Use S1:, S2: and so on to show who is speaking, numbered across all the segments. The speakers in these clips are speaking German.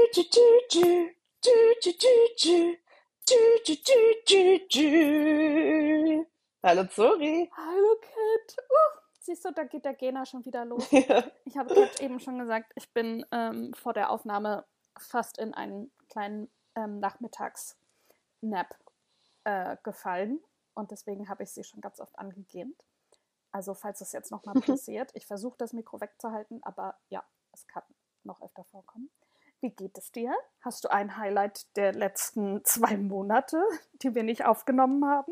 S1: tschü, tschü, tschü, tschü, tschü, tschü, tschü, tschü, tschü, tschü. Hallo Zori.
S2: Hallo Kat. Siehst du, da geht der Gena schon wieder los.
S1: Ja.
S2: Ich habe Kat eben schon gesagt, ich bin vor der Aufnahme fast in einen kleinen Nachmittags-Nap gefallen. Und deswegen habe ich sie schon ganz oft angegähnt. Also falls es jetzt nochmal passiert, ich versuche das Mikro wegzuhalten, aber ja, es kann noch öfter vorkommen. Wie geht es dir? Hast du ein Highlight der letzten 2 Monate, die wir nicht aufgenommen haben?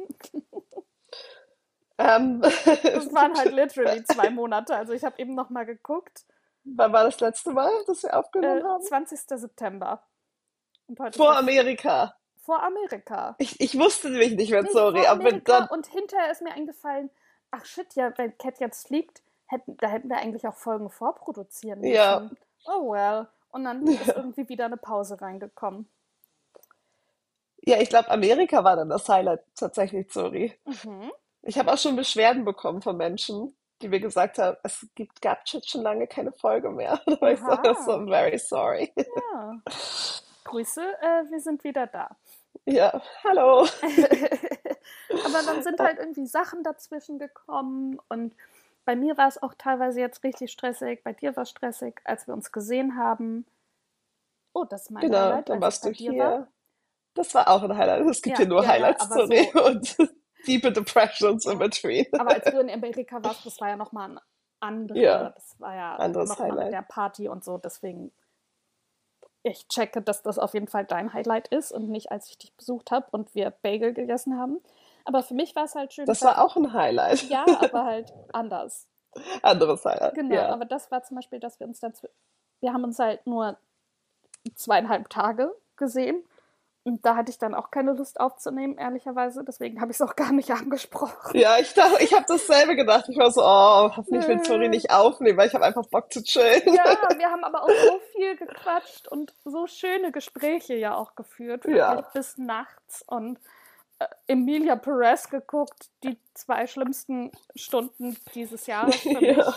S2: Das waren halt literally 2 Monate. Also ich habe eben noch mal geguckt.
S1: Wann war das letzte Mal, dass wir aufgenommen haben?
S2: 20. September. Und heute
S1: Vor
S2: ist
S1: Amerika.
S2: vor Amerika.
S1: Ich wusste nämlich nicht mehr,
S2: Nee,
S1: sorry.
S2: vor
S1: Aber
S2: Amerika.
S1: dann,
S2: Und hinterher ist mir eingefallen, ach shit, ja, wenn Cat jetzt fliegt, da hätten wir eigentlich auch Folgen vorproduzieren müssen.
S1: ja,
S2: Oh well. Und dann ist irgendwie wieder eine Pause reingekommen.
S1: ja, ich glaube, Amerika war dann das Highlight tatsächlich, sorry.
S2: Mhm.
S1: Ich habe auch schon Beschwerden bekommen von Menschen, die mir gesagt haben, gab schon lange keine Folge mehr. Da war ich so,
S2: Aha.
S1: I'm very sorry.
S2: Ja. Grüße, wir sind wieder da.
S1: Ja, hallo.
S2: Aber dann sind halt irgendwie Sachen dazwischen gekommen und bei mir war es auch teilweise jetzt richtig stressig, bei dir war es stressig, als wir uns gesehen haben. Oh, das ist mein
S1: Genau,
S2: Highlight,
S1: dann
S2: als ich
S1: warst
S2: bei
S1: du
S2: dir war.
S1: hier. Das war auch ein Highlight. Es gibt
S2: Ja,
S1: hier nur
S2: ja, ja,
S1: Highlights,
S2: aber
S1: sorry.
S2: so,
S1: Und tiefe Depressions in
S2: ja.
S1: between.
S2: Aber als du in Amerika warst, das war ja nochmal ein
S1: Ja,
S2: das war ja
S1: anderes
S2: nochmal mit
S1: Highlight.
S2: der Party und so, deswegen ich checke, dass das auf jeden Fall dein Highlight ist und nicht, als ich dich besucht habe und wir Bagel gegessen haben. Aber für mich war es halt schön,
S1: Das
S2: weil,
S1: war auch ein Highlight.
S2: ja, aber halt anders.
S1: Anderes Highlight,
S2: Genau,
S1: ja.
S2: aber das war zum Beispiel, dass wir haben uns halt nur 2,5 Tage gesehen und da hatte ich dann auch keine Lust aufzunehmen, ehrlicherweise, deswegen habe ich es auch gar nicht angesprochen.
S1: Ja, ich dachte, ich habe dasselbe gedacht. Ich war so, oh, hoffentlich will Tori
S2: Nö.
S1: nicht aufnehmen, weil ich habe einfach Bock zu chillen.
S2: Ja, wir haben aber auch so viel gequatscht und so schöne Gespräche ja auch geführt, wirklich
S1: Ja,
S2: bis nachts und Emilia Perez geguckt, die 2 schlimmsten Stunden dieses Jahres für
S1: ja.
S2: mich.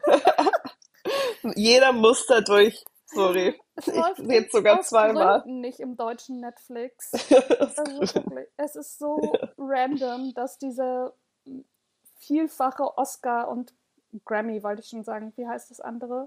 S1: Jeder muss da durch. Sorry.
S2: Es
S1: Ich
S2: läuft
S1: sehe jetzt sogar
S2: aus
S1: zweimal.
S2: Gründen nicht im deutschen Netflix.
S1: Aus
S2: Also
S1: Gründen.
S2: wirklich, es ist so random, dass diese vielfache Oscar und Grammy, wollte ich schon sagen, wie heißt das andere?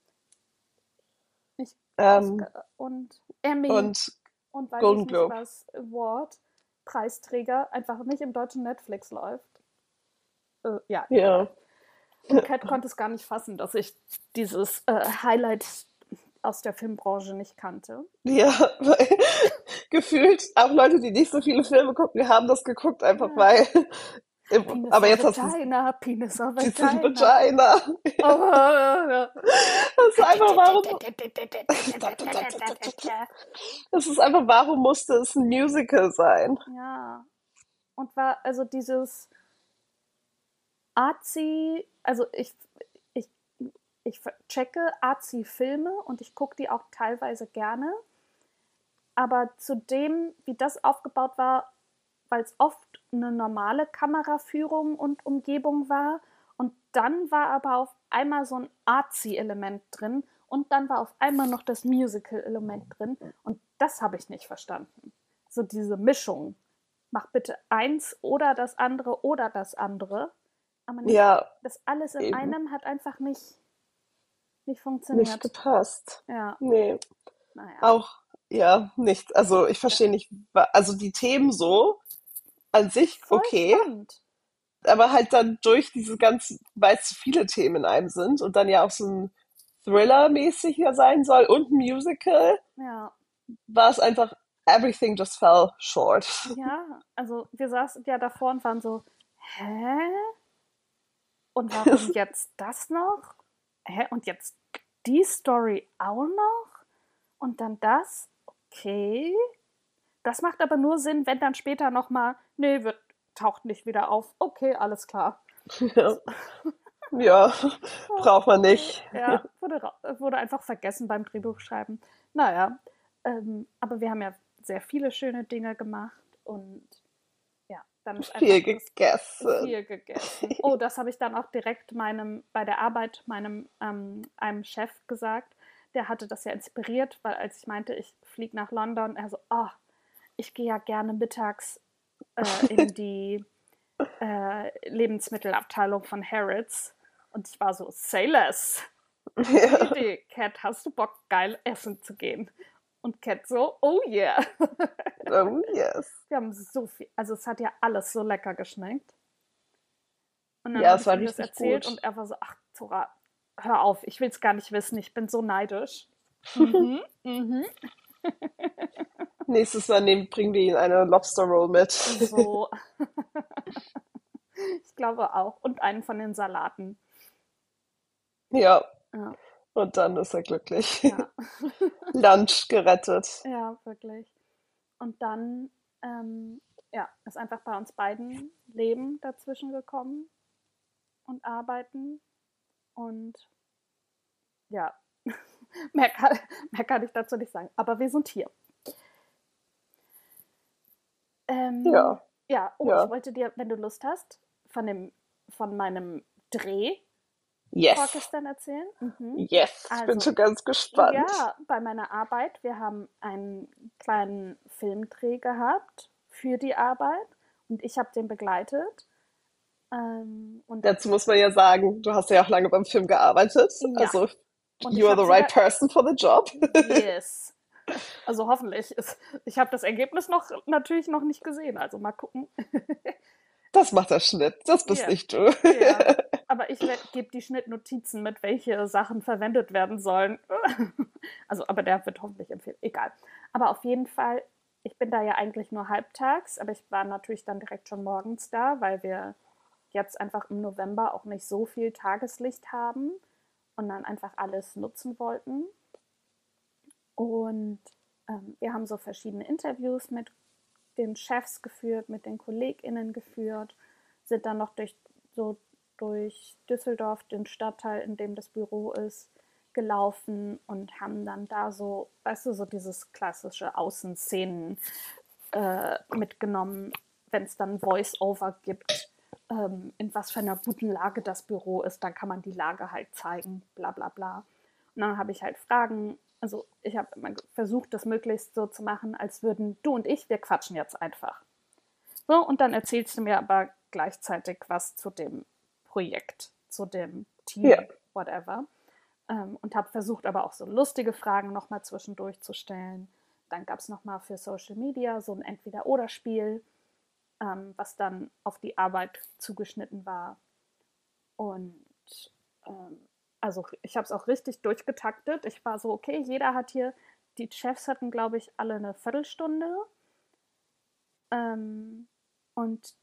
S2: Nicht
S1: Ähm,
S2: Oscar und Emmy
S1: und
S2: und weiß ich
S1: Golden
S2: nicht
S1: Globe.
S2: was, Award, Preisträger, einfach nicht im deutschen Netflix läuft. Ja, egal.
S1: Ja.
S2: Und Kat konnte es gar nicht fassen, dass ich dieses Highlight aus der Filmbranche nicht kannte.
S1: Ja, weil gefühlt auch Leute, die nicht so viele Filme gucken, haben das geguckt, einfach
S2: Ja.
S1: weil.
S2: Penis
S1: Aber
S2: or
S1: jetzt hast du
S2: Vagina, Penis or
S1: diese
S2: Vagina.
S1: Vagina.
S2: Oh, ja.
S1: Das ist einfach, warum. Das ist einfach, warum musste es ein Musical sein?
S2: Ja. Und war also dieses Arzi, also ich, ich checke Arzi-Filme und ich gucke die auch teilweise gerne. Aber zu dem, wie das aufgebaut war, weil es oft eine normale Kameraführung und Umgebung war. Und dann war aber auf einmal so ein Artsy-Element drin. Und dann war auf einmal noch das Musical-Element drin. Und das habe ich nicht verstanden. So diese Mischung. Mach bitte eins oder das andere oder das andere. Aber nicht,
S1: Ja,
S2: das alles in
S1: eben.
S2: einem hat einfach nicht
S1: Nicht
S2: funktioniert.
S1: gepasst.
S2: Ja,
S1: Nee,
S2: naja.
S1: auch, ja, nicht. Also ich verstehe nicht, also die Themen so an sich
S2: Voll
S1: okay,
S2: spannend.
S1: aber halt dann durch diese ganzen, weil es zu viele Themen in einem sind und dann ja auch so ein Thriller-mäßig ja sein soll und ein Musical,
S2: Ja.
S1: war es einfach, everything just fell short.
S2: Ja, also wir saßen ja davor und waren so, hä? Und warum jetzt das noch? Hä? Und jetzt die Story auch noch? Und dann das? Okay. Das macht aber nur Sinn, wenn dann später nochmal, nee, taucht nicht wieder auf. Okay, alles klar.
S1: Ja, ja, braucht man
S2: Okay.
S1: nicht.
S2: Ja, wurde einfach vergessen beim Drehbuchschreiben. Naja, aber wir haben ja sehr viele schöne Dinge gemacht und ja, dann ist einfach
S1: Viel gegessen.
S2: viel gegessen. Oh, das habe ich dann auch direkt bei der Arbeit einem Chef gesagt. der hatte das ja inspiriert, weil als ich meinte, ich fliege nach London, er so, oh, ich gehe ja gerne mittags in die Lebensmittelabteilung von Harrods. Und ich war so, say less. Gute
S1: Ja.
S2: Idee. Cat, hast du Bock, geil essen zu gehen? Und Cat so, oh yeah.
S1: Oh, yes.
S2: Wir haben so viel, also es hat ja alles so lecker geschmeckt. Und dann
S1: Ja,
S2: habe
S1: es
S2: ich
S1: war
S2: ihm das
S1: richtig
S2: erzählt
S1: gut.
S2: und er war so, ach, Zora, hör auf, ich will es gar nicht wissen, ich bin so neidisch. Mhm, mhm.
S1: Nächstes Mal bringen wir ihn eine Lobster Roll mit.
S2: So, ich glaube auch. Und einen von den Salaten.
S1: Ja,
S2: Ja,
S1: und dann ist er glücklich.
S2: ja,
S1: Lunch gerettet.
S2: ja, wirklich. Und dann, ja, ist einfach bei uns beiden Leben dazwischen gekommen und Arbeiten. Und ja, mehr kann, mehr kann ich dazu nicht sagen. Aber wir sind hier. Ähm,
S1: Ja,
S2: ja, oh, ich
S1: ja.
S2: wollte dir, wenn du Lust hast, von meinem Dreh
S1: Yes.
S2: vorgestern erzählen. Mhm.
S1: Yes. Ich bin
S2: Also,
S1: schon ganz gespannt.
S2: ja, bei meiner Arbeit, wir haben einen kleinen Filmdreh gehabt für die Arbeit und ich habe den begleitet. Und
S1: Dazu muss man ja sagen, du hast ja auch lange beim Film gearbeitet.
S2: ja,
S1: Also,
S2: und
S1: you
S2: ich
S1: are
S2: habe
S1: the right
S2: sogar,
S1: person for the job.
S2: yes, also hoffentlich. Ich habe das Ergebnis natürlich noch nicht gesehen, also mal gucken.
S1: Das macht der Schnitt. Das bist
S2: Ja,
S1: nicht du.
S2: ja. Aber ich gebe die Schnittnotizen mit, welche Sachen verwendet werden sollen. Also, aber der wird hoffentlich empfehlen. Egal. Aber auf jeden Fall, ich bin da ja eigentlich nur halbtags, aber ich war natürlich dann direkt schon morgens da, weil wir jetzt einfach im November auch nicht so viel Tageslicht haben und dann einfach alles nutzen wollten. Und wir haben so verschiedene Interviews mit den Chefs geführt, mit den KollegInnen geführt, sind dann noch durch Düsseldorf, den Stadtteil, in dem das Büro ist, gelaufen und haben dann da so, weißt du, so dieses klassische Außenszenen mitgenommen, wenn es dann Voice-Over gibt, in was für einer guten Lage das Büro ist, dann kann man die Lage halt zeigen, bla bla bla. Und dann habe ich halt Fragen, also ich habe immer versucht, das möglichst so zu machen, als würden du und ich, wir quatschen jetzt einfach. So, und dann erzählst du mir aber gleichzeitig was zu dem Projekt, zu dem
S1: Ja.
S2: Team, whatever. Und habe versucht, aber auch so lustige Fragen nochmal zwischendurch zu stellen. Dann gab es nochmal für Social Media so ein Entweder-Oder-Spiel, was dann auf die Arbeit zugeschnitten war. Und ähm, also ich habe es auch richtig durchgetaktet. Ich war so, okay, jeder hat hier, die Chefs hatten, glaube ich, alle eine Viertelstunde. Ähm, und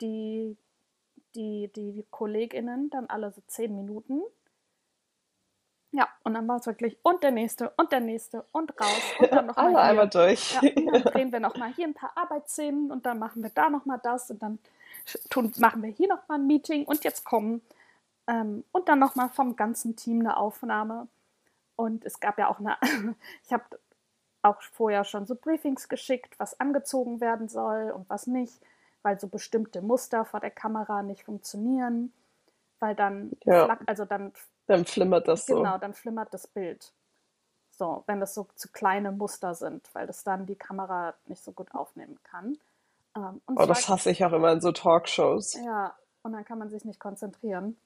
S2: die KollegInnen dann alle so 10 Minuten. Ja, und dann war es wirklich und der nächste und raus und dann nochmal
S1: Alle einmal
S2: hier.
S1: durch.
S2: Ja, und dann drehen wir nochmal hier ein paar Arbeitsszenen und dann machen wir da nochmal das und dann machen wir hier nochmal ein Meeting und jetzt kommen. Und dann nochmal vom ganzen Team eine Aufnahme. Und es gab ja auch ich habe auch vorher schon so Briefings geschickt, was angezogen werden soll und was nicht, weil so bestimmte Muster vor der Kamera nicht funktionieren, weil dann
S1: Ja,
S2: also dann
S1: dann flimmert das so.
S2: genau, dann flimmert das Bild. So, wenn das so zu kleine Muster sind, weil das dann die Kamera nicht so gut aufnehmen kann. Und
S1: Oh,
S2: es war,
S1: das hasse ich auch immer in so Talkshows.
S2: ja, und dann kann man sich nicht konzentrieren.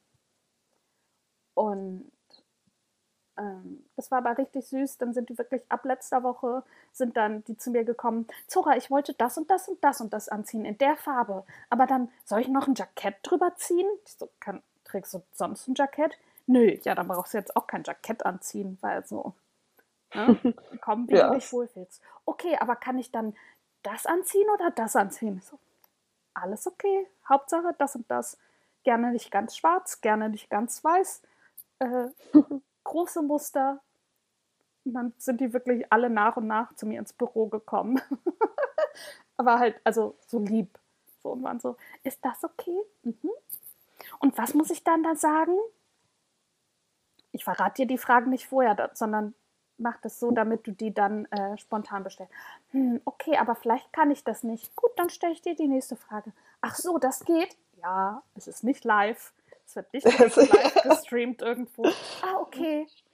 S2: Und das war aber richtig süß. Dann sind die wirklich ab letzter Woche sind dann die zu mir gekommen. Zora, ich wollte das und das und das und das anziehen in der Farbe. Aber dann soll ich noch ein Jackett drüber ziehen? Ich so, trägst du sonst ein Jackett? Nö, ja, dann brauchst du jetzt auch kein Jackett anziehen, weil so, ne? Komm, wie du
S1: Ja.
S2: dich wohlfühlst. Okay, aber kann ich dann das anziehen oder das anziehen? Ich so, alles okay. Hauptsache das und das. Gerne nicht ganz schwarz, gerne nicht ganz weiß. Äh, große Muster. Und dann sind die wirklich alle nach und nach zu mir ins Büro gekommen. Aber halt, also so lieb. So und waren so, ist das okay? Mhm. Und was muss ich dann da sagen? Ich verrate dir die Fragen nicht vorher, sondern mach das so, damit du die dann spontan bestellst. Okay, aber vielleicht kann ich das nicht. Gut, dann stelle ich dir die nächste Frage. Ach so, das geht? Ja, es ist nicht live. Es wird nicht live gestreamt irgendwo. Ah, okay.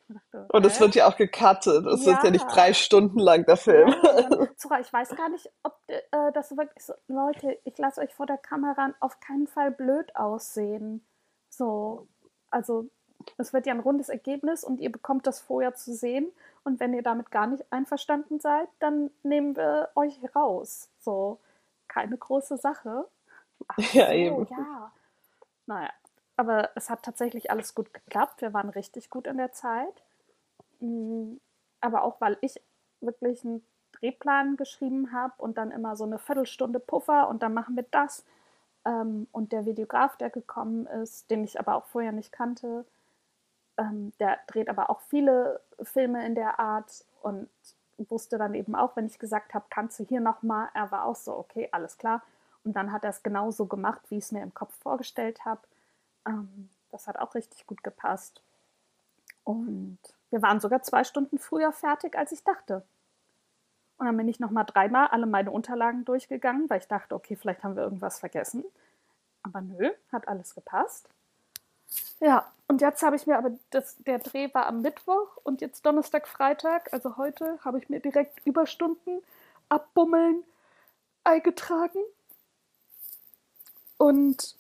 S2: Ich dachte,
S1: Und es
S2: hä?
S1: wird ja auch gecuttet. Es ist ja nicht
S2: Ja,
S1: 3 Stunden lang der Film.
S2: ja. Und dann, Zora, ich weiß gar nicht, ob das wirklich so, Leute, ich lasse euch vor der Kamera auf keinen Fall blöd aussehen. So, also es wird ja ein rundes Ergebnis und ihr bekommt das vorher zu sehen. Und wenn ihr damit gar nicht einverstanden seid, dann nehmen wir euch raus. So, keine große Sache. Ach
S1: Ja,
S2: so,
S1: eben.
S2: ja. Naja, aber es hat tatsächlich alles gut geklappt. Wir waren richtig gut in der Zeit. Mm, Aber auch, weil ich wirklich einen Drehplan geschrieben habe und dann immer so eine Viertelstunde Puffer und dann machen wir das. Und der Videograf, der gekommen ist, den ich aber auch vorher nicht kannte, der dreht aber auch viele Filme in der Art und wusste dann eben auch, wenn ich gesagt habe, kannst du hier nochmal, er war auch so, okay, alles klar. Und dann hat er es genauso gemacht, wie ich es mir im Kopf vorgestellt habe. Das hat auch richtig gut gepasst. Und wir waren sogar 2 Stunden früher fertig, als ich dachte. Und dann bin ich nochmal dreimal alle meine Unterlagen durchgegangen, weil ich dachte, okay, vielleicht haben wir irgendwas vergessen. Aber nö, hat alles gepasst. Ja, und jetzt habe ich mir aber, der Dreh war am Mittwoch und jetzt Donnerstag, Freitag, also heute, habe ich mir direkt Überstunden abbummeln eingetragen. Und,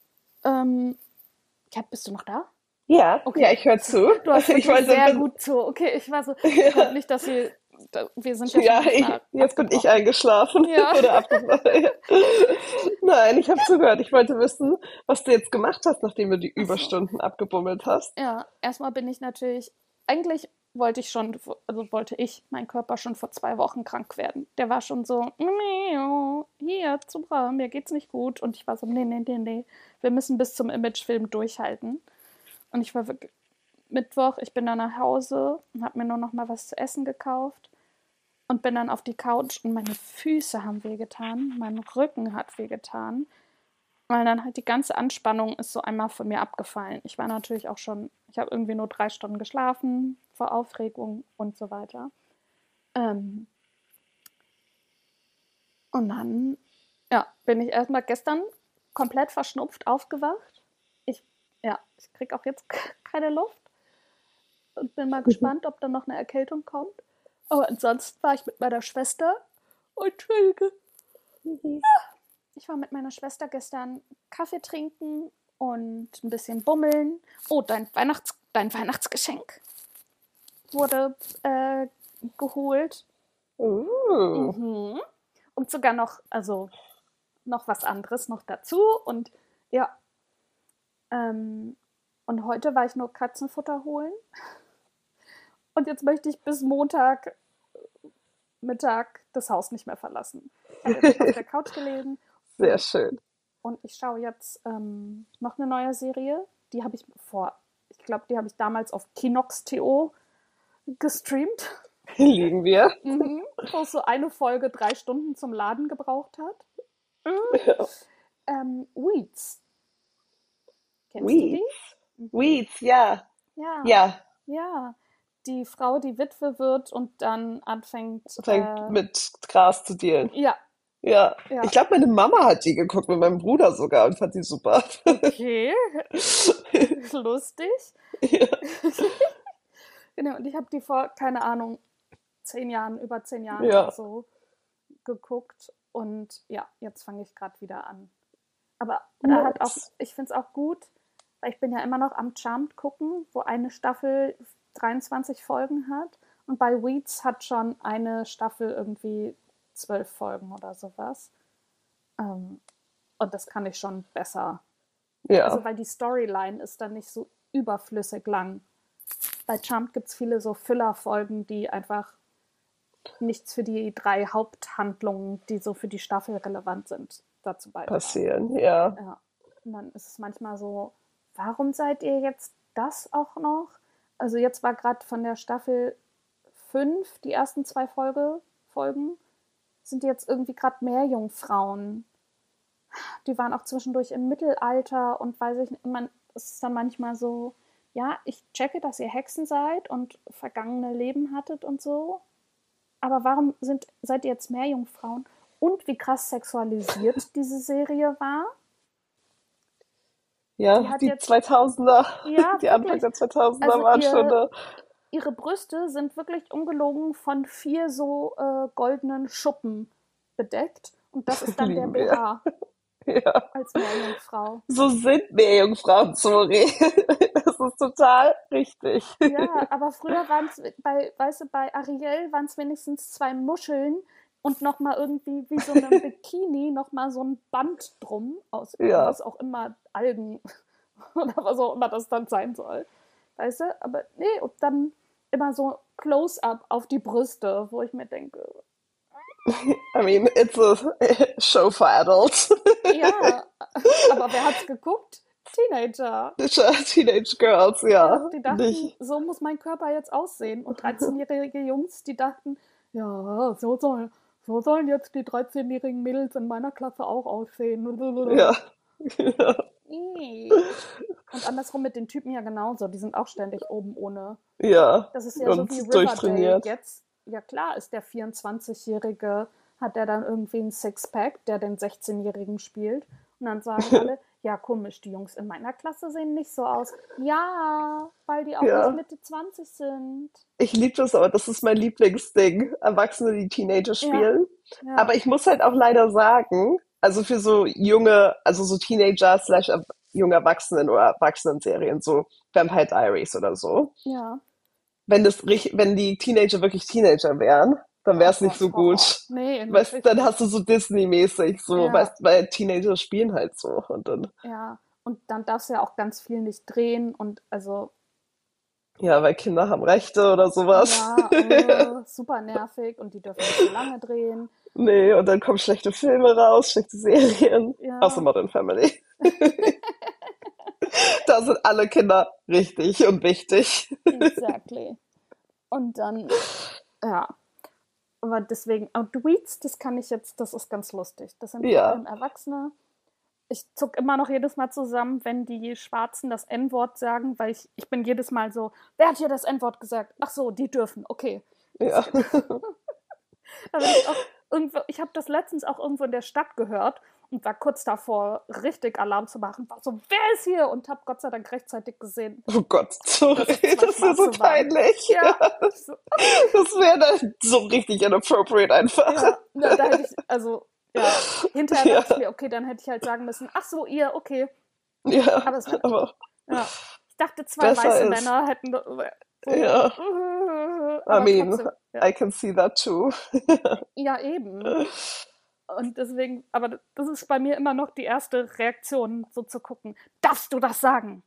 S2: ja, bist du noch da?
S1: Ja,
S2: Okay,
S1: ja, ich höre zu.
S2: du hörst
S1: Ich
S2: wirklich sehr
S1: wollte,
S2: gut zu. Okay, ich war so, ich hoffe
S1: ja,
S2: nicht, dass wir sind ja schon
S1: ja,
S2: manchmal
S1: jetzt bin ich
S2: abgebrochen.
S1: eingeschlafen
S2: Ja.
S1: oder abgebrochen. Nein, ich habe zugehört. Ich wollte wissen, was du jetzt gemacht hast, nachdem du die
S2: Ach so.
S1: Überstunden abgebummelt hast.
S2: Ja, erstmal bin ich natürlich, eigentlich wollte ich schon, also wollte ich, mein Körper schon vor 2 Wochen krank werden. Der war schon so, hier, Zubra, mir geht's nicht gut. Und ich war so, nee, nee, nee, nee, wir müssen bis zum Imagefilm durchhalten. Und ich war wirklich, Mittwoch, ich bin dann nach Hause und habe mir nur noch mal was zu essen gekauft und bin dann auf die Couch und meine Füße haben wehgetan, mein Rücken hat wehgetan, weil dann halt die ganze Anspannung ist so einmal von mir abgefallen. Ich war natürlich auch schon, ich habe irgendwie nur 3 Stunden geschlafen vor Aufregung und so weiter. Ähm, und dann, ja, bin ich erstmal gestern komplett verschnupft aufgewacht. Ich, ja, ich kriege auch jetzt keine Luft und bin mal gespannt, ob dann noch eine Erkältung kommt. Aber ansonsten war ich mit meiner Schwester. Entschuldige. Ich war mit meiner Schwester gestern Kaffee trinken und ein bisschen bummeln. Oh, dein Weihnachtsgeschenk wurde geholt.
S1: Uh,
S2: Mhm. Und sogar noch, also noch was anderes noch dazu. Und ja, ähm, und heute war ich nur Katzenfutter holen. Und jetzt möchte ich bis Montag Mittag das Haus nicht mehr verlassen. Ich habe jetzt auf der Couch gelegen
S1: sehr schön.
S2: und ich schaue jetzt noch eine neue Serie. Die habe ich ich glaube, die habe ich damals auf Kinox.to gestreamt,
S1: Lieben wir.
S2: wo es so eine Folge 3 Stunden zum Laden gebraucht hat. Weeds. Kennst du die?
S1: Weeds. Weeds, ja.
S2: Ja,
S1: Ja,
S2: ja. Die Frau, die Witwe wird und dann anfängt,
S1: fängt mit Gras zu dealen.
S2: ja,
S1: Ja, ich
S2: ja,
S1: glaube, meine Mama hat die geguckt mit meinem Bruder sogar und fand die super.
S2: okay, lustig.
S1: Ja,
S2: Genau, und ich habe die vor, keine Ahnung, 10 Jahren, über 10 Jahren oder
S1: ja.
S2: so geguckt. Und ja, jetzt fange ich gerade wieder an. Aber da hat auch,
S1: Nice.
S2: ich finde es auch gut, weil ich bin ja immer noch am Charmed gucken, wo eine Staffel 23 Folgen hat. Und bei Weeds hat schon eine Staffel irgendwie 12 Folgen oder sowas. Ähm, und das kann ich schon besser. Also
S1: Ja,
S2: weil die Storyline ist dann nicht so überflüssig lang. Bei Charmed gibt es viele so Filler-Folgen, die einfach nichts für die 3 Haupthandlungen, die so für die Staffel relevant sind, dazu beitragen.
S1: passieren, ja.
S2: Ja. Und dann ist es manchmal so, warum seid ihr jetzt das auch noch? Also jetzt war gerade von der Staffel 5 die ersten 2 Folgen, sind jetzt irgendwie gerade mehr Jungfrauen. Die waren auch zwischendurch im Mittelalter und weiß ich nicht, es ist dann manchmal so, ja, ich checke, dass ihr Hexen seid und vergangene Leben hattet und so, aber warum seid ihr jetzt mehr Jungfrauen? Und wie krass sexualisiert diese Serie war. Die
S1: Ja,
S2: hat
S1: die
S2: jetzt,
S1: 2000er,
S2: ja,
S1: die Anfang
S2: wirklich,
S1: der 2000er
S2: also
S1: waren schon da.
S2: ihre Brüste sind wirklich ungelogen von 4 so goldenen Schuppen bedeckt. Und das ist dann der
S1: Lieben wir.
S2: BH
S1: Ja.
S2: als Meerjungfrau.
S1: So sind Meerjungfrauen, sorry. Das ist total richtig.
S2: Ja, aber früher waren es weißt du, bei Ariel waren es wenigstens 2 Muscheln und nochmal irgendwie wie so einem Bikini nochmal so ein Band drum aus
S1: Ja,
S2: was auch immer, Algen oder was auch immer das dann sein soll. Weißt du? Aber nee, und dann immer so Close-up auf die Brüste, wo ich mir denke,
S1: I mean, it's a show for adults.
S2: ja, aber wer hat's geguckt? Teenager.
S1: Teenage girls,
S2: Ja,
S1: ja.
S2: die dachten,
S1: Nicht.
S2: so muss mein Körper jetzt aussehen. Und 13-jährige Jungs, die dachten, ja, so sollen jetzt die 13-jährigen Mädels in meiner Klasse auch aussehen.
S1: Ja. Ja.
S2: Nee. Und andersrum mit den Typen ja genauso. Die sind auch ständig oben ohne.
S1: Ja.
S2: Das ist ja so wie
S1: Und
S2: Riverdale
S1: durchtrainiert.
S2: jetzt. Ja klar ist der 24-Jährige, hat der dann irgendwie ein Sixpack, der den 16-Jährigen spielt. Und dann sagen alle, ja komisch, die Jungs in meiner Klasse sehen nicht so aus. Ja, weil die auch nicht
S1: Ja.
S2: Mitte 20 sind.
S1: Ich liebe das, aber das ist mein Lieblingsding. Erwachsene, die Teenager
S2: Ja,
S1: spielen.
S2: ja,
S1: Aber ich muss halt auch leider sagen, also für so junge, also so Teenager slash junge Erwachsenen oder Erwachsenen-Serien, so Vampire Diaries oder so,
S2: ja.
S1: wenn die Teenager wirklich Teenager wären, dann wäre
S2: Oh
S1: es nicht
S2: Gott,
S1: so
S2: Horror.
S1: gut.
S2: Nee,
S1: Weißt,
S2: wirklich.
S1: dann hast du so Disney-mäßig, so,
S2: Ja,
S1: weißt, weil Teenager spielen halt so. Und dann,
S2: ja. Und dann darfst du ja auch ganz viel nicht drehen und also,
S1: ja, weil Kinder haben Rechte oder sowas.
S2: ja, super nervig und die dürfen nicht so lange drehen.
S1: Nee, und dann kommen schlechte Filme raus, schlechte Serien. Außer
S2: Ja,
S1: Modern Family. Da sind alle Kinder richtig und wichtig.
S2: exactly. Und dann, ja, aber deswegen, Tweets, das kann ich jetzt, das ist ganz lustig. Das sind vor
S1: Ja,
S2: allem Erwachsene. Ich zuck immer noch jedes Mal zusammen, wenn die Schwarzen das N-Wort sagen, weil ich bin jedes Mal so, wer hat hier das N-Wort gesagt? Ach so, die dürfen, okay.
S1: ja.
S2: Da bin ich auch irgendwo, ich habe das letztens auch irgendwo in der Stadt gehört und war kurz davor, richtig Alarm zu machen. War so, wer ist hier? Und habe Gott sei Dank rechtzeitig gesehen,
S1: Oh Gott, sorry,
S2: dass es 2
S1: das wäre so
S2: Schwarze waren.
S1: peinlich.
S2: Ja,
S1: Ja,
S2: so,
S1: das wäre dann so richtig inappropriate einfach.
S2: ja, na, da hätte ich, also, ja, hinterher
S1: Ja,
S2: dachte ich mir, okay, dann hätte ich halt sagen müssen, ach so, ihr, okay.
S1: ja,
S2: Aber es war,
S1: aber
S2: ja, ich dachte, 2
S1: besser
S2: weiße
S1: ist.
S2: Männer hätten so,
S1: Ja, I
S2: aber
S1: mean,
S2: trotzdem, ja,
S1: I can see that too.
S2: ja, eben. Und deswegen, aber das ist bei mir immer noch die erste Reaktion, so zu gucken, darfst du das sagen?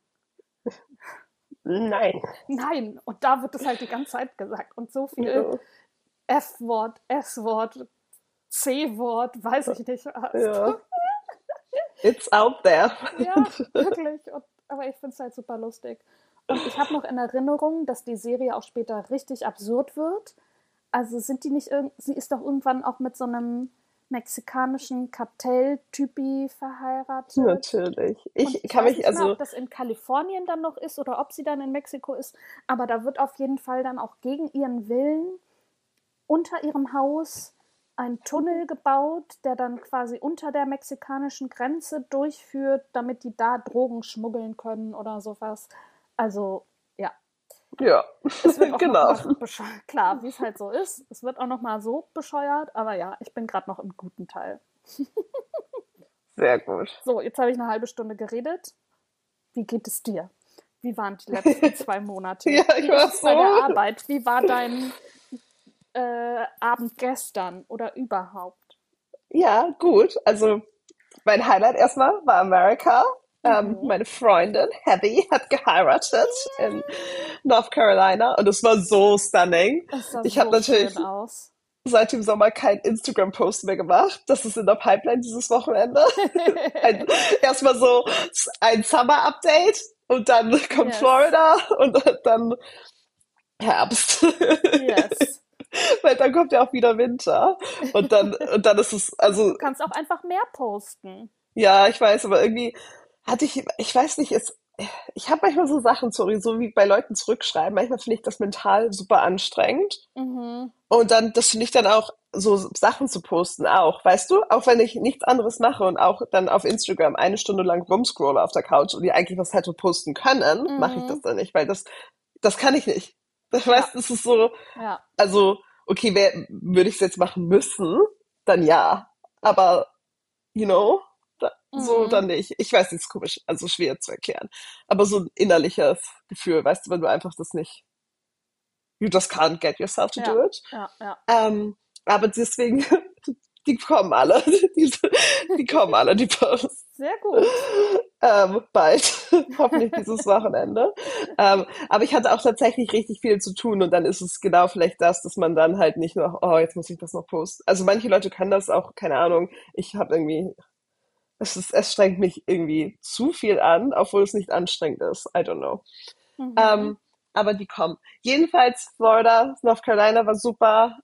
S1: Nein.
S2: Nein. Und da wird es halt die ganze Zeit gesagt. Und so viel
S1: Ja,
S2: F-Wort, S-Wort, C-Wort, weiß ich nicht was.
S1: ja. It's out there.
S2: Ja, wirklich. Aber ich finde es halt super lustig. Und ich habe noch in Erinnerung, dass die Serie auch später richtig absurd wird. Also sind die nicht sie ist doch irgendwann auch mit so einem mexikanischen Kartelltypi verheiratet.
S1: Natürlich.
S2: Und
S1: Ich
S2: ich
S1: kann
S2: weiß
S1: mich,
S2: nicht mehr,
S1: also,
S2: ob das in Kalifornien dann noch ist oder ob sie dann in Mexiko ist. Aber da wird auf jeden Fall dann auch gegen ihren Willen unter ihrem Haus ein Tunnel gebaut, der dann quasi unter der mexikanischen Grenze durchführt, damit die da Drogen schmuggeln können oder sowas. Also, ja,
S1: ja,
S2: es wird auch noch
S1: genau.
S2: mal bescheuert. Klar, wie es halt so ist. Es wird auch noch mal so bescheuert, aber ja, ich bin gerade noch im guten Teil.
S1: Sehr gut.
S2: So, jetzt habe ich eine halbe Stunde geredet. Wie geht es dir? Wie waren die letzten 2 Monate?
S1: Ja, ich
S2: Wie
S1: war
S2: ist es bei der
S1: so.
S2: Arbeit? Wie war dein Abend gestern oder überhaupt?
S1: Ja, gut. Also, mein Highlight erstmal war America.
S2: Mhm.
S1: Meine Freundin Heavy hat geheiratet in North Carolina und es war so stunning.
S2: Es sah
S1: Ich habe
S2: so schön
S1: natürlich
S2: aus.
S1: seit dem Sommer kein Instagram-Post mehr gemacht. Das ist in der Pipeline dieses Wochenende. Ein, erstmal so ein Summer-Update und dann kommt
S2: Yes,
S1: Florida und dann Herbst.
S2: yes.
S1: Weil dann kommt ja auch wieder Winter. Und dann ist es, also
S2: Du kannst auch einfach mehr posten.
S1: ja, ich weiß, aber irgendwie ich weiß nicht, ich habe manchmal so Sachen, sorry, so wie bei Leuten zurückschreiben, manchmal finde ich das mental super anstrengend.
S2: Mhm.
S1: Und dann, das finde ich dann auch, so Sachen zu posten auch, weißt du? Auch wenn ich nichts anderes mache und auch dann auf Instagram 1 Stunde lang rumscrolle auf der Couch und die eigentlich was hätte posten können, mache ich das
S2: Mhm.
S1: dann nicht, weil das kann ich nicht. Ich weiß,
S2: Ja,
S1: das ist so,
S2: ja.
S1: also, okay, würde ich es jetzt machen müssen, dann ja. Aber, you know, so
S2: Mhm.
S1: dann nicht. Ich weiß, das ist komisch, also schwer zu erklären. Aber so ein innerliches Gefühl, weißt du, wenn du einfach das nicht, you just can't get yourself to
S2: Ja,
S1: do it.
S2: ja, ja.
S1: Aber deswegen, die kommen alle, die, die kommen alle, die Posts.
S2: Sehr gut.
S1: Bald, hoffentlich dieses Wochenende. Aber ich hatte auch tatsächlich richtig viel zu tun und dann ist es genau vielleicht das, dass man dann halt nicht nur, oh, jetzt muss ich das noch posten. Also manche Leute können das auch, keine Ahnung. Ich habe irgendwie, es strengt mich irgendwie zu viel an, obwohl es nicht anstrengend ist. I don't know.
S2: Mhm.
S1: Ähm, aber die kommen. Jedenfalls Florida, North Carolina war super.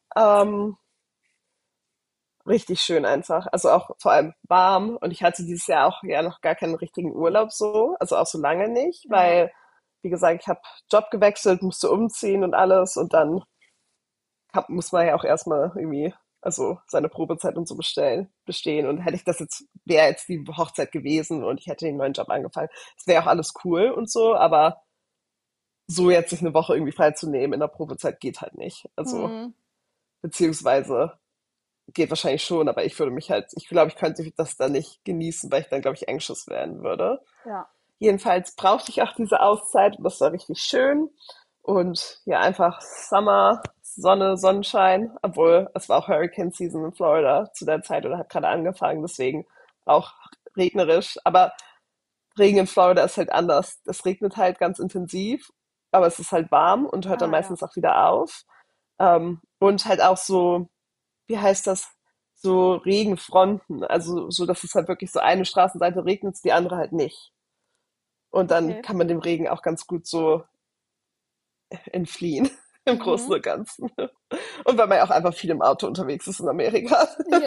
S1: Richtig schön einfach. Also auch vor allem warm. Und ich hatte dieses Jahr auch ja noch gar keinen richtigen Urlaub so. Also auch so lange nicht,
S2: Ja.
S1: weil, wie gesagt, ich habe Job gewechselt, musste umziehen und alles. Und dann muss man ja auch erstmal irgendwie, also seine Probezeit und so bestehen. Und hätte ich das jetzt, wäre jetzt die Hochzeit gewesen und ich hätte den neuen Job angefangen. Es wäre auch alles cool und so, aber so jetzt sich eine Woche irgendwie freizunehmen in der Probezeit geht halt nicht. Also,
S2: Mhm.
S1: beziehungsweise geht wahrscheinlich schon, aber ich würde mich halt, ich glaube, ich könnte das dann nicht genießen, weil ich dann, glaube ich, anxious werden würde.
S2: Ja.
S1: Jedenfalls brauchte ich auch diese Auszeit und das war richtig schön. Und ja, einfach Summer, Sonne, Sonnenschein, obwohl es war auch Hurricane Season in Florida zu der Zeit oder hat gerade angefangen, deswegen auch regnerisch. Aber Regen in Florida ist halt anders. Es regnet halt ganz intensiv, aber es ist halt warm und hört dann
S2: Ah, ja.
S1: meistens auch wieder auf. Und halt auch so, wie heißt das, so Regenfronten. Also so, dass es halt wirklich so eine Straßenseite regnet, die andere halt nicht. Und dann
S2: Okay.
S1: kann man dem Regen auch ganz gut so entfliehen im Großen
S2: Mhm.
S1: und Ganzen. Und weil man ja auch einfach viel im Auto unterwegs ist in Amerika,
S2: Ja.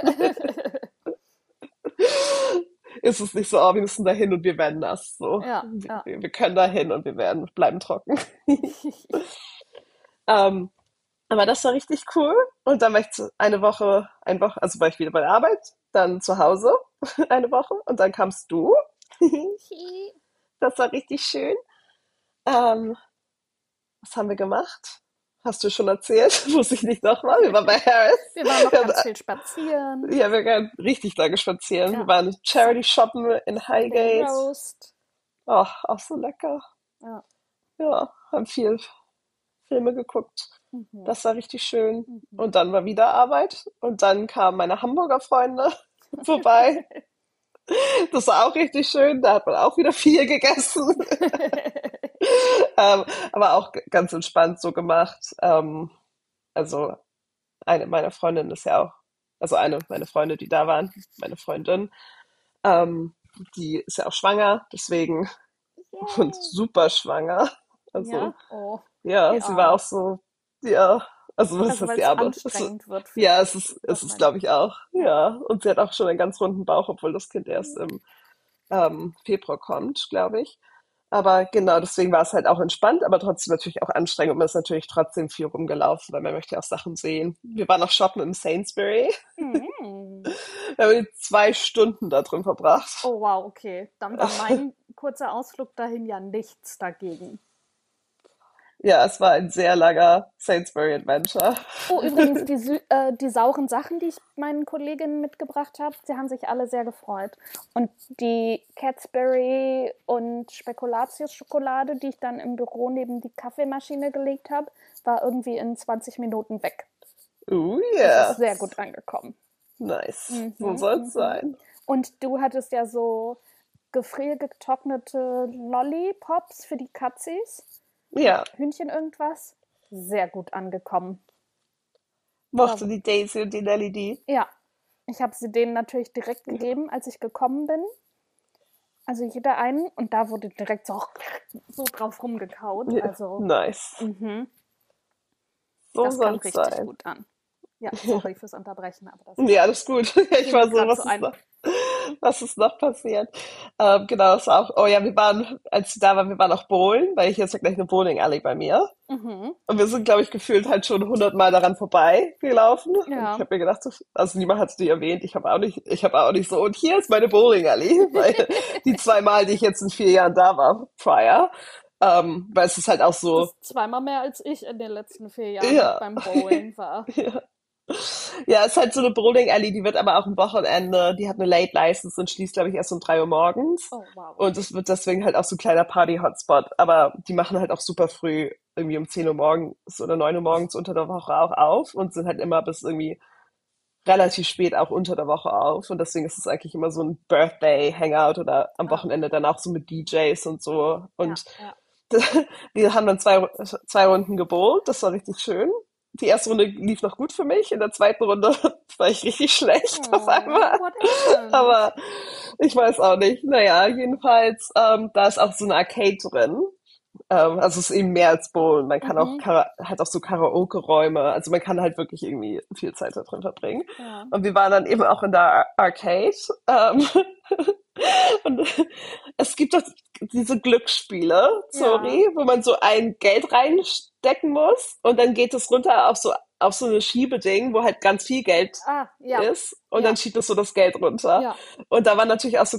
S1: ist es nicht so, oh, wir müssen da hin und wir werden nass. So,
S2: Ja, ja.
S1: wir können da hin und wir bleiben trocken. Ähm, aber das war richtig cool. Und dann war ich eine Woche, also war ich wieder bei der Arbeit, dann zu Hause eine Woche und dann kamst du. Das war richtig schön. Ähm, was haben wir gemacht? Hast du schon erzählt? Muss ich nicht nochmal? Wir waren bei Harris.
S2: Wir waren noch
S1: Wir haben,
S2: ganz viel spazieren.
S1: ja, wir waren richtig lange spazieren. Wir
S2: Ja.
S1: waren Charity shoppen in
S2: Sunday
S1: Highgate.
S2: Roast.
S1: Oh, auch so lecker.
S2: Ja.
S1: Ja, haben viel Filme geguckt.
S2: Mhm.
S1: Das war richtig schön.
S2: Mhm.
S1: Und dann war wieder Arbeit. Und dann kamen meine Hamburger Freunde vorbei. Das war auch richtig schön. Da hat man auch wieder viel gegessen. Aber auch ganz entspannt so gemacht. Also eine meiner Freundinnen ist ja auch, also eine meiner Freunde, die da waren, meine Freundin, ähm, die ist ja auch schwanger, deswegen und
S2: Yay.
S1: super schwanger. Also
S2: Ja, oh,
S1: ja,
S2: die
S1: sie war
S2: Arme.
S1: auch so, ja, also was
S2: Also
S1: heißt
S2: weil
S1: die
S2: es
S1: Arme?
S2: anstrengend wird für
S1: Ja,
S2: das
S1: es ist,
S2: Wochenende.
S1: glaube ich, auch.
S2: Ja.
S1: Ja. Und sie hat auch schon einen ganz runden Bauch, obwohl das Kind erst im Februar kommt, glaube ich. Aber genau, deswegen war es halt auch entspannt, aber trotzdem natürlich auch anstrengend und man ist natürlich trotzdem viel rumgelaufen, weil man möchte ja auch Sachen sehen. Wir waren auch shoppen im Sainsbury.
S2: Mhm.
S1: Wir haben 2 Stunden da drin verbracht.
S2: Oh wow, okay. Dann war mein kurzer Ausflug dahin ja nichts dagegen.
S1: Ja, es war ein sehr langer Sainsbury Adventure.
S2: Oh, übrigens, die sauren Sachen, die ich meinen Kolleginnen mitgebracht habe, sie haben sich alle sehr gefreut. Und die Cadbury und Spekulatius-Schokolade, die ich dann im Büro neben die Kaffeemaschine gelegt habe, war irgendwie in 20 Minuten weg.
S1: Oh
S2: Es ist
S1: yeah.
S2: sehr gut angekommen.
S1: Nice. So
S2: Mhm,
S1: soll's
S2: mhm.
S1: sein.
S2: Und du hattest ja so gefriergetrocknete Lollipops für die Katzis mit
S1: Ja.
S2: Hühnchen irgendwas. Sehr gut angekommen.
S1: Mochte
S2: War,
S1: die Daisy und die Nelly die?
S2: ja, ich habe sie denen natürlich direkt gegeben, als ich gekommen bin. Also jeder einen und da wurde direkt so drauf rumgekaut.
S1: Ja.
S2: Also
S1: Nice.
S2: mhm,
S1: So
S2: das kam
S1: soll's
S2: richtig
S1: sein.
S2: gut an. Ja, sorry fürs Unterbrechen, aber das
S1: Ja, alles gut. Ich
S2: fiel mir
S1: war so,
S2: gerade so ein.
S1: was ist noch passiert? Genau, es war auch, oh ja, als sie da waren, wir waren auch bowlen, weil ich jetzt ja gleich eine Bowling Alley bei mir.
S2: Mhm,
S1: Und wir sind, glaube ich, gefühlt halt schon 100 Mal daran vorbei gelaufen. Und ich
S2: ja.
S1: habe mir gedacht, also niemand hat es dir erwähnt, ich habe auch nicht so, und hier ist meine Bowling Alley, weil die 2 Mal, die ich jetzt in 4 Jahren da war, prior, Weil es ist halt auch
S2: Das
S1: so,
S2: ist zweimal mehr als ich in den letzten 4 Jahren
S1: ja,
S2: beim Bowling war.
S1: ja. Ja, es ist halt so eine Bowling Alley, die wird aber auch am Wochenende, die hat eine Late License und schließt, glaube ich, erst um 3 Uhr morgens.
S2: Oh, wow,
S1: Und
S2: okay.
S1: es wird deswegen halt auch so ein kleiner Party-Hotspot. Aber die machen halt auch super früh, irgendwie um 10 Uhr morgens oder 9 Uhr morgens unter der Woche auch auf und sind halt immer bis irgendwie relativ spät auch unter der Woche auf. Und deswegen ist es eigentlich immer so ein Birthday-Hangout oder am
S2: Ah,
S1: Wochenende dann auch so mit DJs und so.
S2: ja,
S1: Und
S2: ja,
S1: wir haben dann zwei Runden gebowlt, das war richtig schön. Die erste Runde lief noch gut für mich, in der zweiten Runde war ich richtig schlecht auf
S2: oh,
S1: einmal.
S2: what happened?
S1: Aber ich weiß auch nicht. Naja, jedenfalls, da ist auch so eine Arcade drin. Also es ist eben mehr als Bowlen. Man kann auch
S2: Mhm,
S1: halt auch so Karaoke-Räume. Also man kann halt wirklich irgendwie viel Zeit da drin verbringen.
S2: ja,
S1: Und wir waren dann eben auch in der Arcade. Ähm, und es gibt doch diese Glücksspiele,
S2: ja,
S1: sorry, wo man so ein Geld reinstecken muss und dann geht es runter auf so eine Schiebeding, wo halt ganz viel Geld
S2: ah, ja,
S1: ist und
S2: ja,
S1: dann schiebt es so das Geld runter.
S2: ja,
S1: Und da waren natürlich auch so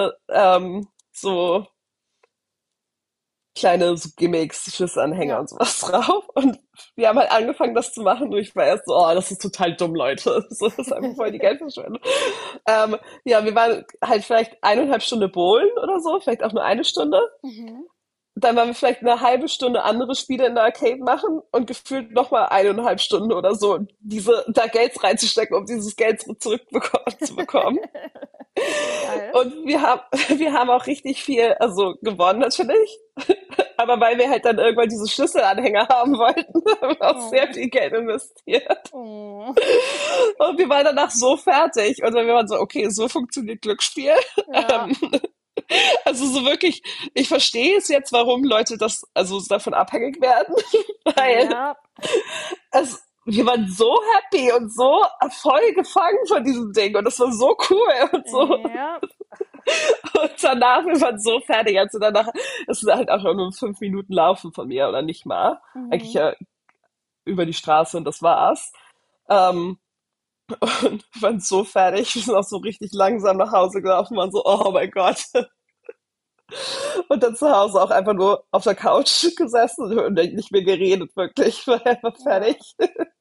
S1: kleine so Gimmicks, Schlüsselanhänger
S2: ja.
S1: und sowas drauf. Und wir haben halt angefangen, das zu machen. Und ich war erst so, oh, das ist total dumm, Leute. So, das ist einfach voll die Geldverschwendung. Ähm, ja, wir waren halt vielleicht 1,5 Stunden bowlen oder so, vielleicht auch nur eine Stunde.
S2: Mhm.
S1: Dann waren wir vielleicht eine halbe Stunde andere Spiele in der Arcade machen und gefühlt nochmal 1,5 Stunden oder so, da Geld reinzustecken, um dieses Geld zu bekommen.
S2: Geil.
S1: Und wir haben auch richtig viel, also gewonnen natürlich. Aber weil wir halt dann irgendwann diese Schlüsselanhänger haben wollten, haben wir auch sehr
S2: Oh,
S1: viel Geld investiert.
S2: oh,
S1: Und wir waren danach so fertig. Und dann wir waren so, okay, so funktioniert Glücksspiel.
S2: ja,
S1: Ähm, also so wirklich, ich verstehe es jetzt, warum Leute also davon abhängig werden. Weil
S2: ja,
S1: wir waren so happy und so voll gefangen von diesem Ding. Und das war so cool und so.
S2: ja,
S1: Und danach, wir waren so fertig. Also danach, es ist halt auch nur 5 Minuten Laufen von mir oder nicht mal. Eigentlich
S2: mhm.
S1: ja über die Straße und das war's. Ähm, und wir waren so fertig. Wir sind auch so richtig langsam nach Hause gelaufen, waren so, oh mein Gott. Und dann zu Hause auch einfach nur auf der Couch gesessen und nicht mehr geredet, wirklich. War einfach
S2: Ja.
S1: fertig.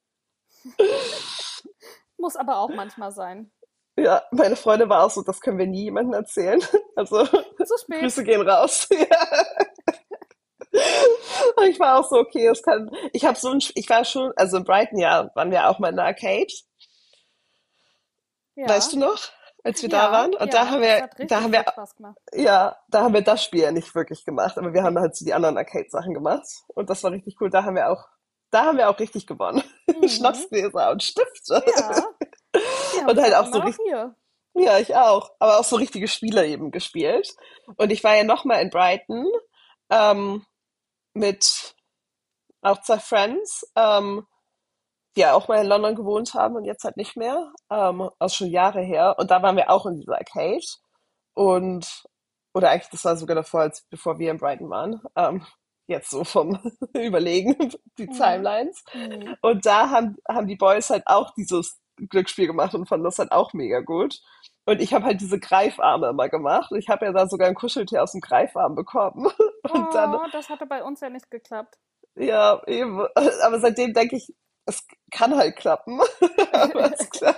S2: Muss aber auch manchmal sein.
S1: Ja, meine Freundin war auch so, das können wir nie jemandem erzählen. Also,
S2: Zu spät.
S1: Grüße gehen raus. Ja. Und ich war auch so, okay, ich war schon, also in Brighton, ja, waren wir auch mal in der Arcade. Weißt
S2: Ja,
S1: du noch, als wir da
S2: ja,
S1: waren? Und
S2: ja, das hat richtig viel Spaß gemacht.
S1: ja, da haben wir das Spiel ja nicht wirklich gemacht, aber wir haben halt so die anderen Arcade-Sachen gemacht. Und das war richtig cool. Da haben wir auch richtig gewonnen.
S2: Mhm.
S1: Schnapsgläser und Stifte.
S2: Ja, die habe
S1: Und
S2: ich
S1: halt
S2: auch
S1: auch so
S2: immer noch
S1: richtig,
S2: hier.
S1: ja, ich auch, aber auch so richtige Spiele eben gespielt. Und ich war ja noch mal in Brighton, ähm, mit auch zwei Friends, die ja auch mal in London gewohnt haben und jetzt halt nicht mehr, auch schon Jahre her. Und da waren wir auch in dieser Arcade. Und, oder eigentlich, das war sogar davor, bevor wir in Brighton waren. Jetzt so vom Überlegen, die
S2: Mhm.
S1: Timelines.
S2: Mhm.
S1: Und da haben die Boys halt auch dieses Glücksspiel gemacht und fanden das halt auch mega gut. Und ich habe halt diese Greifarme immer gemacht. Ich habe ja da sogar ein Kuscheltier aus dem Greifarm bekommen. Und dann
S2: Oh, das hatte bei uns ja nicht geklappt.
S1: ja, eben. Aber seitdem denke ich, es kann halt klappen. Aber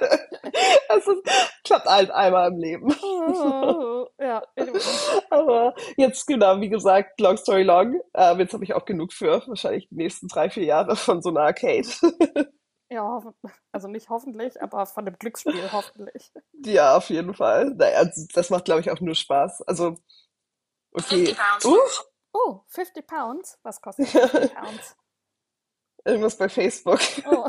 S1: klappt halt einmal im Leben.
S2: Oh, ja, eben.
S1: Aber jetzt, genau, wie gesagt, long story long. Jetzt habe ich auch genug für wahrscheinlich die nächsten 3, 4 Jahre von so einer Arcade.
S2: Ja, also nicht hoffentlich, aber von dem Glücksspiel hoffentlich.
S1: Ja, auf jeden Fall. Naja, also das macht, glaube ich, auch nur Spaß. Also, okay.
S2: Oh, 50 Pounds? Was kostet 50 Pounds?
S1: Irgendwas bei Facebook.
S2: Oh,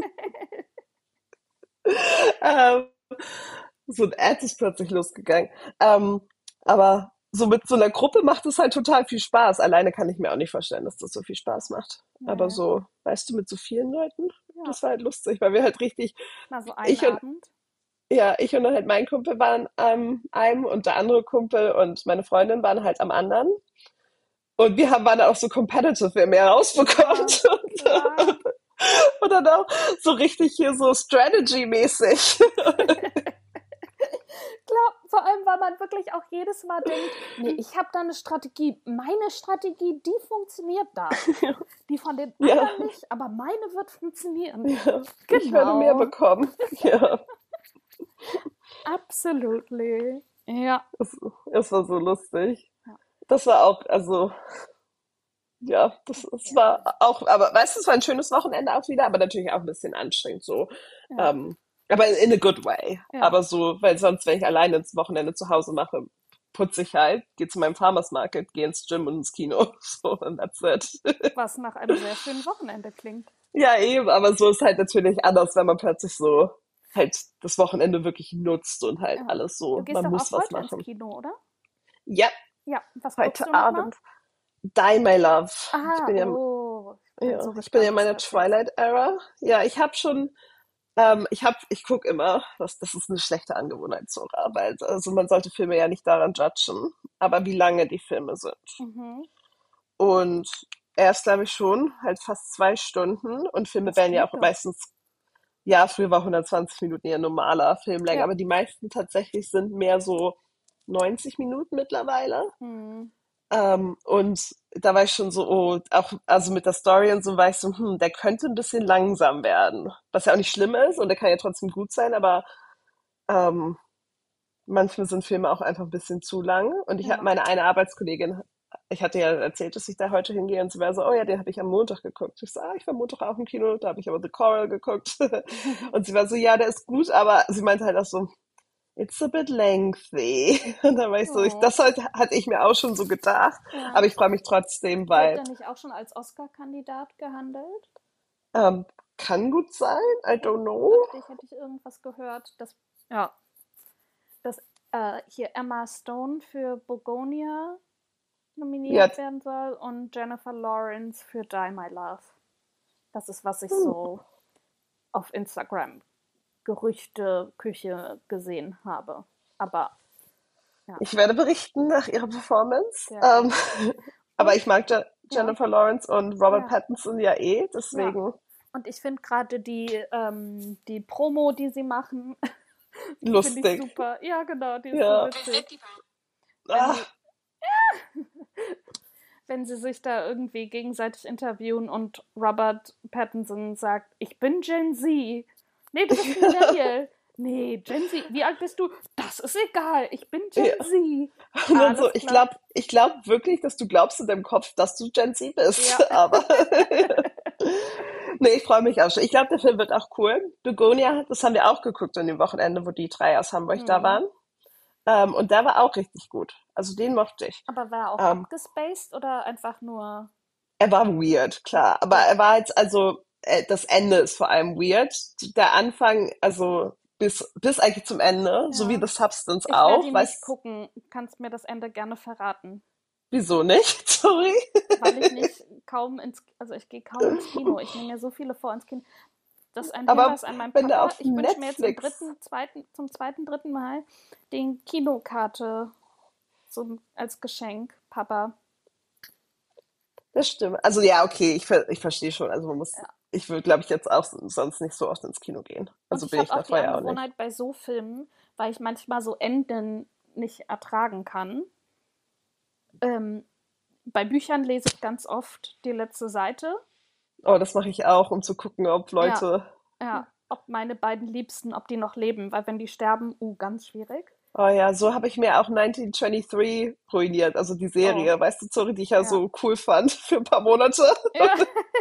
S1: ähm, so ein Ad ist plötzlich losgegangen. Aber so mit so einer Gruppe macht es halt total viel Spaß. Alleine kann ich mir auch nicht vorstellen, dass das so viel Spaß macht. Aber
S2: nee.
S1: so, weißt du, mit so vielen Leuten,
S2: Ja,
S1: das war halt lustig, weil wir halt richtig,
S2: mal so einen
S1: ich und,
S2: Abend.
S1: ja, ich und dann halt mein Kumpel waren am einem und der andere Kumpel und meine Freundin waren halt am anderen. Und waren dann auch so competitive, wer mehr
S2: Ja,
S1: rausbekommt.
S2: ja.
S1: Und dann auch so richtig hier so Strategy-mäßig.
S2: Klar, vor allem, weil man wirklich auch jedes Mal denkt, nee, ich habe da eine Strategie. Meine Strategie, die funktioniert da. Die von den
S1: Ja,
S2: anderen nicht, aber meine wird funktionieren.
S1: ja, ich werde mehr
S2: Genau.
S1: bekommen. Ja,
S2: Absolutely. Ja.
S1: es war so lustig.
S2: Ja.
S1: Das war auch, also, ja, das
S2: Ja.
S1: war auch, aber weißt du, es war ein schönes Wochenende auch wieder, aber natürlich auch ein bisschen anstrengend so.
S2: Ja.
S1: Ähm, aber in a good way.
S2: Ja.
S1: Aber so, weil sonst, wenn ich alleine ins Wochenende zu Hause mache, putze ich halt, gehe zu meinem Farmers Market, gehe ins Gym und ins Kino. So, and that's it.
S2: Was nach einem sehr schönen Wochenende klingt.
S1: Ja, eben, aber so ist halt natürlich anders, wenn man plötzlich so halt das Wochenende wirklich nutzt und halt
S2: Ja.
S1: alles
S2: Du
S1: so,
S2: gehst
S1: man
S2: doch
S1: muss
S2: auch
S1: was
S2: heute ins
S1: machen.
S2: Kino, oder?
S1: Ja,
S2: Ja. Was guckst du
S1: heute
S2: nochmal?
S1: Abend. Die My Love.
S2: Ah, oh, ich bin
S1: Ja,
S2: so
S1: ich bin ja in
S2: gespannt, was du
S1: meiner
S2: erzählst.
S1: Twilight-Era. Ja, ich habe schon, ich gucke immer, das ist eine schlechte Angewohnheit, Zora, weil also man sollte Filme ja nicht daran judgen, aber wie lange die Filme sind.
S2: Mhm.
S1: Und er ist, glaube ich, schon halt fast 2 Stunden und Filme
S2: Das
S1: werden ja
S2: geht
S1: auch
S2: doch.
S1: meistens, ja, früher war 120 Minuten ja normaler Filmlänge,
S2: Ja.
S1: aber die meisten tatsächlich sind mehr so 90 Minuten mittlerweile.
S2: Mhm.
S1: Und da war ich schon so, oh, auch, also mit der Story und so war ich so, der könnte ein bisschen langsam werden. Was ja auch nicht schlimm ist und der kann ja trotzdem gut sein, aber ähm, manchmal sind Filme auch einfach ein bisschen zu lang. Und ich habe
S2: Ja.
S1: meine eine Arbeitskollegin, ich hatte ja erzählt, dass ich da heute hingehe und sie war so, oh ja, den habe ich am Montag geguckt. Ich so, ich war Montag auch im Kino, da habe ich aber The Coral geguckt. Und sie war so, ja, der ist gut, aber sie meinte halt auch so, it's a bit lengthy. Und dann war ich so,
S2: Oh.
S1: das hatte ich mir auch schon so gedacht. Aber
S2: Ja.
S1: ich freue mich trotzdem,
S2: Wird
S1: weil
S2: er nicht auch schon als Oscar-Kandidat gehandelt?
S1: ähm, kann gut sein, I
S2: Da
S1: don't know.
S2: dachte ich, hätte ich irgendwas gehört, dass, ja, dass hier Emma Stone für Begonia
S1: Ja,
S2: nominiert werden soll und Jennifer Lawrence für Die My Love. Das ist, was ich
S1: hm.
S2: so auf Instagram Gerüchte Küche gesehen habe. Aber ja,
S1: Ich werde berichten nach ihrer Performance.
S2: sehr gut.
S1: Aber
S2: Und
S1: ich mag
S2: ja,
S1: Jennifer Lawrence und Robert
S2: ja,
S1: Pattinson ja eh,
S2: ja.
S1: deswegen
S2: Und ich finde gerade die Promo, die sie machen, finde ich
S1: lustig.
S2: super. Ja, genau, die ist so
S1: Ja.
S2: witzig. Wenn
S1: Ah,
S2: die, wenn sie sich da irgendwie gegenseitig interviewen und Robert Pattinson sagt, ich bin Gen Z. Nee, du bist Millennial. Nee, Gen Z. Wie alt bist du? Das ist egal. Ich bin Gen
S1: ja.
S2: Z.
S1: Und dann so,
S2: Alles klar.
S1: ich glaub wirklich, dass du glaubst in deinem Kopf, dass du Gen Z
S2: Ja.
S1: bist. Aber nee, ich freue mich auch schon. Ich glaube, der Film wird auch cool. Begonia, das haben wir auch geguckt an dem Wochenende, wo die drei aus Hamburg da
S2: Hm.
S1: waren. Und der war auch richtig gut. Also den mochte ich.
S2: Aber war er auch
S1: Ähm,
S2: abgespaced oder einfach nur.
S1: Er war weird, klar. Aber
S2: Ja.
S1: er war jetzt, also das Ende ist vor allem weird. Der Anfang, also bis eigentlich zum Ende, so wie
S2: Ja.
S1: The Substance
S2: Ich werde
S1: auch.
S2: ihn nicht
S1: Weißt
S2: gucken. Kannst mir das Ende gerne verraten.
S1: wieso nicht? Sorry.
S2: Weil ich nicht kaum ins, also ich gehe kaum ins Kino. Ich nehme mir so viele vor, ins Kino. Das ist ein
S1: Aber
S2: Hinweis an meinen
S1: wenn der
S2: Papa.
S1: auf
S2: Ich wünsche mir jetzt
S1: Netflix,
S2: zum zweiten, dritten Mal den Kinokarte als Geschenk, Papa.
S1: das stimmt. Also ja, okay, ich verstehe schon. Also man muss,
S2: Ja.
S1: ich würde, glaube ich, jetzt auch sonst nicht so oft ins Kino gehen.
S2: Und
S1: Also
S2: ich
S1: bin ich
S2: habe auch die
S1: davor ja auch nicht.
S2: Angewohnheit bei so Filmen, weil ich manchmal so Enden nicht ertragen kann. Ähm, bei Büchern lese ich ganz oft die letzte Seite.
S1: Oh, das mache ich auch, um zu gucken, ob
S2: Ja,
S1: Leute.
S2: ja, ob meine beiden Liebsten, ob die noch leben, weil wenn die sterben, ganz schwierig.
S1: Oh ja, so habe ich mir auch 1923 ruiniert, also die
S2: Oh,
S1: Serie, weißt du, sorry, die ich ja
S2: ja.
S1: so cool fand für ein paar Monate.
S2: Ja.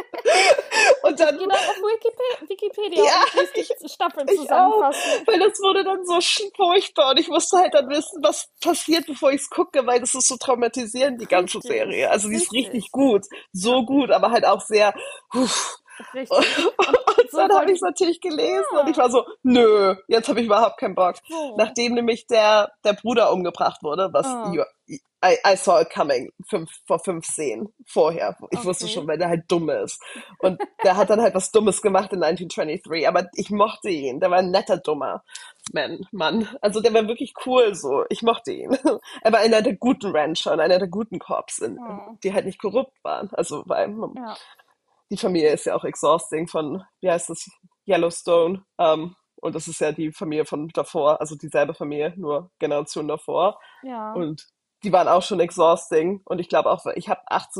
S1: Und
S2: Ich
S1: dann,
S2: gehe dann auf Wikipedia
S1: ja,
S2: und lese die
S1: ich,
S2: Staffeln
S1: ich auch,
S2: zusammenfassen.
S1: weil das wurde dann so furchtbar und ich musste halt dann wissen, was passiert, bevor ich es gucke, weil das ist so traumatisierend, die ganze Serie.
S2: Richtig,
S1: Also die ist richtig
S2: richtig.
S1: gut,
S2: Ja,
S1: so gut, aber halt auch sehr, uff.
S2: richtig. Und
S1: Und
S2: so
S1: dann habe
S2: wollte
S1: ich es
S2: ich.
S1: natürlich gelesen und ich
S2: Ja,
S1: war so, nö, jetzt habe ich überhaupt keinen Bock.
S2: so.
S1: Nachdem nämlich der Bruder umgebracht wurde, was
S2: Ah,
S1: I saw it coming vor 5 Szenen vorher. Ich wusste
S2: okay.
S1: schon, weil der halt dumm ist. Und der hat dann halt was Dummes gemacht in 1923, aber ich mochte ihn. Der war ein netter, dummer Mann. Also der war wirklich cool so. Ich mochte ihn. Er war einer der guten Rancher und einer der guten Cops,
S2: Oh,
S1: die halt nicht korrupt waren. Also weil
S2: ja.
S1: die Familie ist ja auch exhausting von, wie heißt das, Yellowstone. Und das ist ja die Familie von davor, also dieselbe Familie, nur Generation davor.
S2: Ja.
S1: Und die waren auch schon exhausting. Und ich glaube auch, ich habe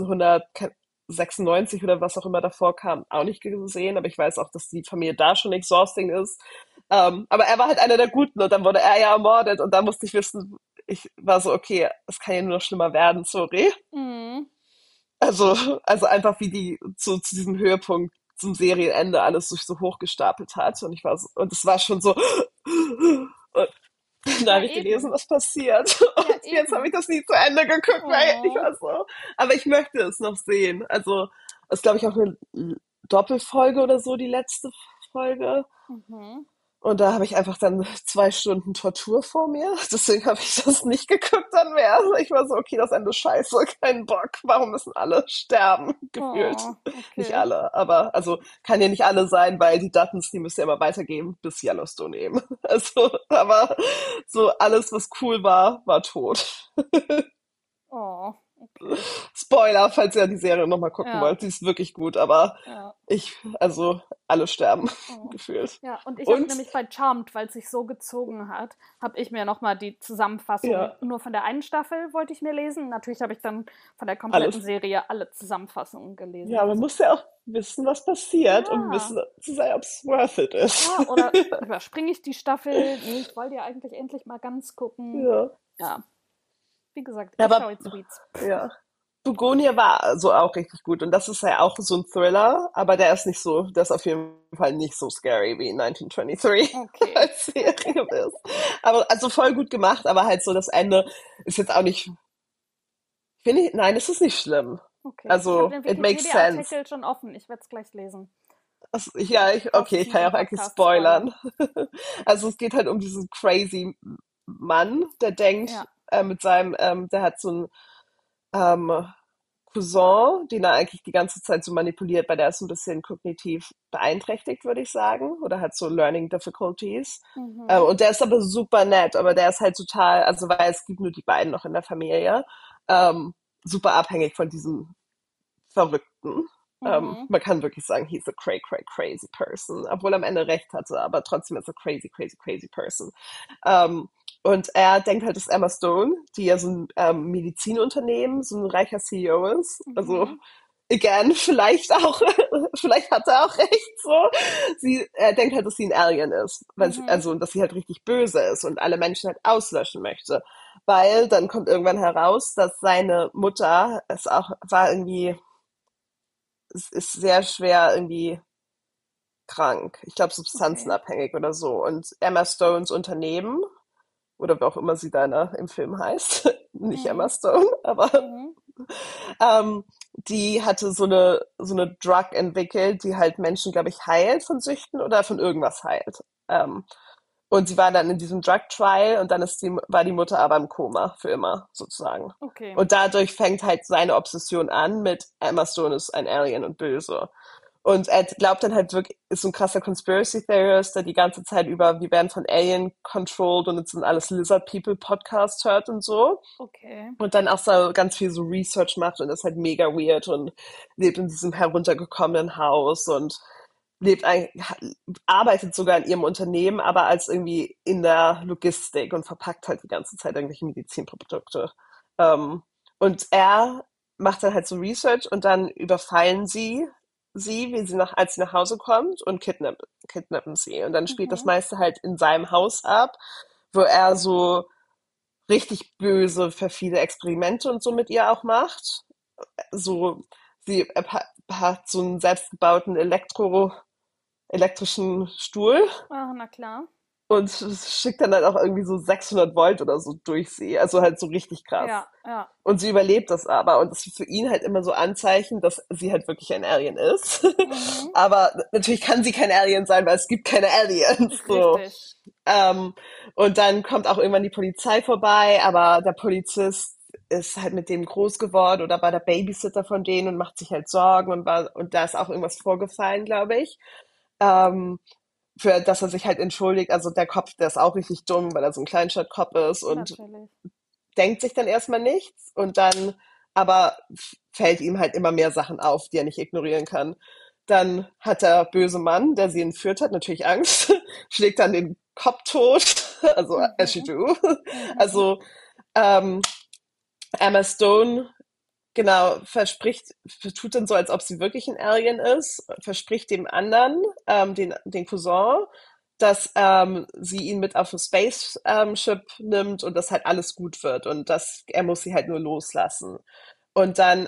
S1: 1896 oder was auch immer davor kam, auch nicht gesehen, aber ich weiß auch, dass die Familie da schon exhausting ist. Aber er war halt einer der Guten und dann wurde er ja ermordet und da musste ich wissen, ich war so, okay, es kann ja nur noch schlimmer werden, sorry.
S2: Mhm.
S1: Also einfach wie die zu diesem Höhepunkt zum Serienende alles sich so hochgestapelt hat und ich war so, und es war schon so und da
S2: Ja,
S1: habe ich gelesen,
S2: eben.
S1: was passiert
S2: Ja,
S1: und jetzt habe ich
S2: eben.
S1: das nie zu Ende geguckt, weil ich
S2: Oh.
S1: war so, aber ich möchte es noch sehen. Also es ist glaube ich auch eine Doppelfolge oder so, die letzte Folge.
S2: Mhm.
S1: Und da habe ich einfach dann 2 Stunden Tortur vor mir. Deswegen habe ich das nicht geguckt dann mehr. Also ich war so, okay, das Ende ist scheiße, kein Bock. Warum müssen alle sterben? Gefühlt.
S2: Oh,
S1: Nicht
S2: okay.
S1: alle, aber also kann ja nicht alle sein, weil die Duttons, die müssen ja immer weitergeben bis Yellowstone eben. Also, aber so alles, was cool war, war tot.
S2: Oh, okay.
S1: Spoiler, falls ihr die Serie nochmal gucken
S2: Ja,
S1: wollt. Sie ist wirklich gut, aber
S2: ja.
S1: also alle sterben,
S2: Oh.
S1: gefühlt.
S2: Ja, und ich habe
S1: Und,
S2: nämlich bei Charmed, weil es sich so gezogen hat, habe ich mir nochmal die Zusammenfassung
S1: ja,
S2: nur von der einen Staffel wollte ich mir lesen. Natürlich habe ich dann von der kompletten
S1: alles.
S2: Serie alle Zusammenfassungen
S1: Ja,
S2: gelesen.
S1: man muss ja auch wissen, was passiert, um
S2: Ja,
S1: wissen zu sein, ob es worth it ist.
S2: ja, oder überspringe ich die Staffel? Nee, ich wollte ja eigentlich endlich mal ganz gucken.
S1: Ja.
S2: Ja, wie gesagt, ich
S1: Aber
S2: schaue jetzt Weeds.
S1: ja. Begonia war so auch richtig gut. Und das ist ja auch so ein Thriller, aber der ist nicht so, der ist auf jeden Fall nicht so scary wie 1923
S2: Okay,
S1: als Serie ist. Aber also voll gut gemacht, aber halt so das Ende ist jetzt auch nicht, finde ich, nein, es ist nicht schlimm.
S2: okay. Ich habe
S1: Also,
S2: den
S1: it makes sense.
S2: Wikipedia-Artikel schon offen. Ich werde es gleich lesen.
S1: Also, ja,
S2: Brauchst
S1: okay,
S2: es
S1: ich kann
S2: nicht
S1: ja
S2: im
S1: auch eigentlich
S2: Podcast spoilern.
S1: spoilern. Also es geht halt um diesen crazy Mann, der denkt,
S2: Ja.
S1: mit seinem, der hat so einen ähm, Cousin, den er eigentlich die ganze Zeit so manipuliert, weil der ist so ein bisschen kognitiv beeinträchtigt, würde ich sagen, oder hat so Learning Difficulties.
S2: Mhm.
S1: Und der ist aber super nett, aber der ist halt total, also weil es gibt nur die beiden noch in der Familie, ähm, super abhängig von diesem Verrückten.
S2: Mhm.
S1: Man kann wirklich sagen, he's a crazy person, obwohl er am Ende recht hatte, aber trotzdem ist er crazy person. Ähm, und er denkt halt, dass Emma Stone, die ja so ein Medizinunternehmen, so ein reicher CEO ist, also
S2: Mhm.
S1: again, vielleicht auch, vielleicht hat er auch recht so. Er denkt halt, dass sie ein Alien ist, weil sie,
S2: Mhm.
S1: also dass sie halt richtig böse ist und alle Menschen halt auslöschen möchte. Weil dann kommt irgendwann heraus, dass seine Mutter es auch war irgendwie, es ist sehr schwer irgendwie krank. Ich glaube
S2: Okay.
S1: substanzenabhängig oder so. Und Emma Stones Unternehmen, oder wie auch immer sie da im Film heißt, nicht Emma
S2: Mhm.
S1: Stone, aber
S2: Mhm.
S1: die hatte so eine Drug entwickelt, die halt Menschen, glaube ich, heilt von Süchten oder von irgendwas heilt. Ähm, und sie war dann in diesem Drug Trial und dann war die Mutter aber im Koma für immer, sozusagen.
S2: Okay.
S1: Und dadurch fängt halt seine Obsession an mit Emma Stone ist ein Alien und böse. Und er glaubt dann halt wirklich, ist so ein krasser Conspiracy Theorist, der die ganze Zeit über, wir werden von Alien controlled und es sind alles Lizard People Podcasts hört und so.
S2: Okay.
S1: Und dann auch so ganz viel so Research macht und ist halt mega weird und lebt in diesem heruntergekommenen Haus und lebt eigentlich, arbeitet sogar in ihrem Unternehmen, aber als irgendwie in der Logistik und verpackt halt die ganze Zeit irgendwelche Medizinprodukte. Ähm, und er macht dann halt so Research und dann überfallen sie, als sie nach Hause kommt und kidnappen sie. Und dann spielt das
S2: Mhm.
S1: meiste halt in seinem Haus ab, wo er so richtig böse, perfide Experimente und so mit ihr auch macht. So, hat so einen selbstgebauten elektrischen Stuhl
S2: Ah, na klar.
S1: und schickt dann halt auch irgendwie so 600 Volt oder so durch sie. Also halt so richtig krass.
S2: Ja, ja.
S1: Und sie überlebt das aber. Und das ist für ihn halt immer so Anzeichen, dass sie halt wirklich ein Alien ist.
S2: Mhm.
S1: Aber natürlich kann sie kein Alien sein, weil es gibt keine Aliens. So.
S2: Richtig.
S1: Ähm, und dann kommt auch irgendwann die Polizei vorbei, aber der Polizist ist halt mit dem groß geworden oder war der Babysitter von denen und macht sich halt Sorgen und da ist auch irgendwas vorgefallen, glaube ich. Ähm, für dass er sich halt entschuldigt. Also der Kopf, der ist auch richtig dumm, weil er so ein Kleinstadtkopf ist und
S2: Natürlich.
S1: denkt sich dann erstmal nichts und dann aber fällt ihm halt immer mehr Sachen auf, die er nicht ignorieren kann. dann hat der böse Mann, der sie entführt hat, natürlich Angst, schlägt dann den Kopf tot, also as you
S2: Mhm.
S1: do.
S2: Mhm.
S1: Also ähm, Emma Stone, genau, tut dann so, als ob sie wirklich ein Alien ist, verspricht dem anderen, den Cousin, dass sie ihn mit auf ein Spaceship nimmt und dass halt alles gut wird und dass er muss sie halt nur loslassen. Und dann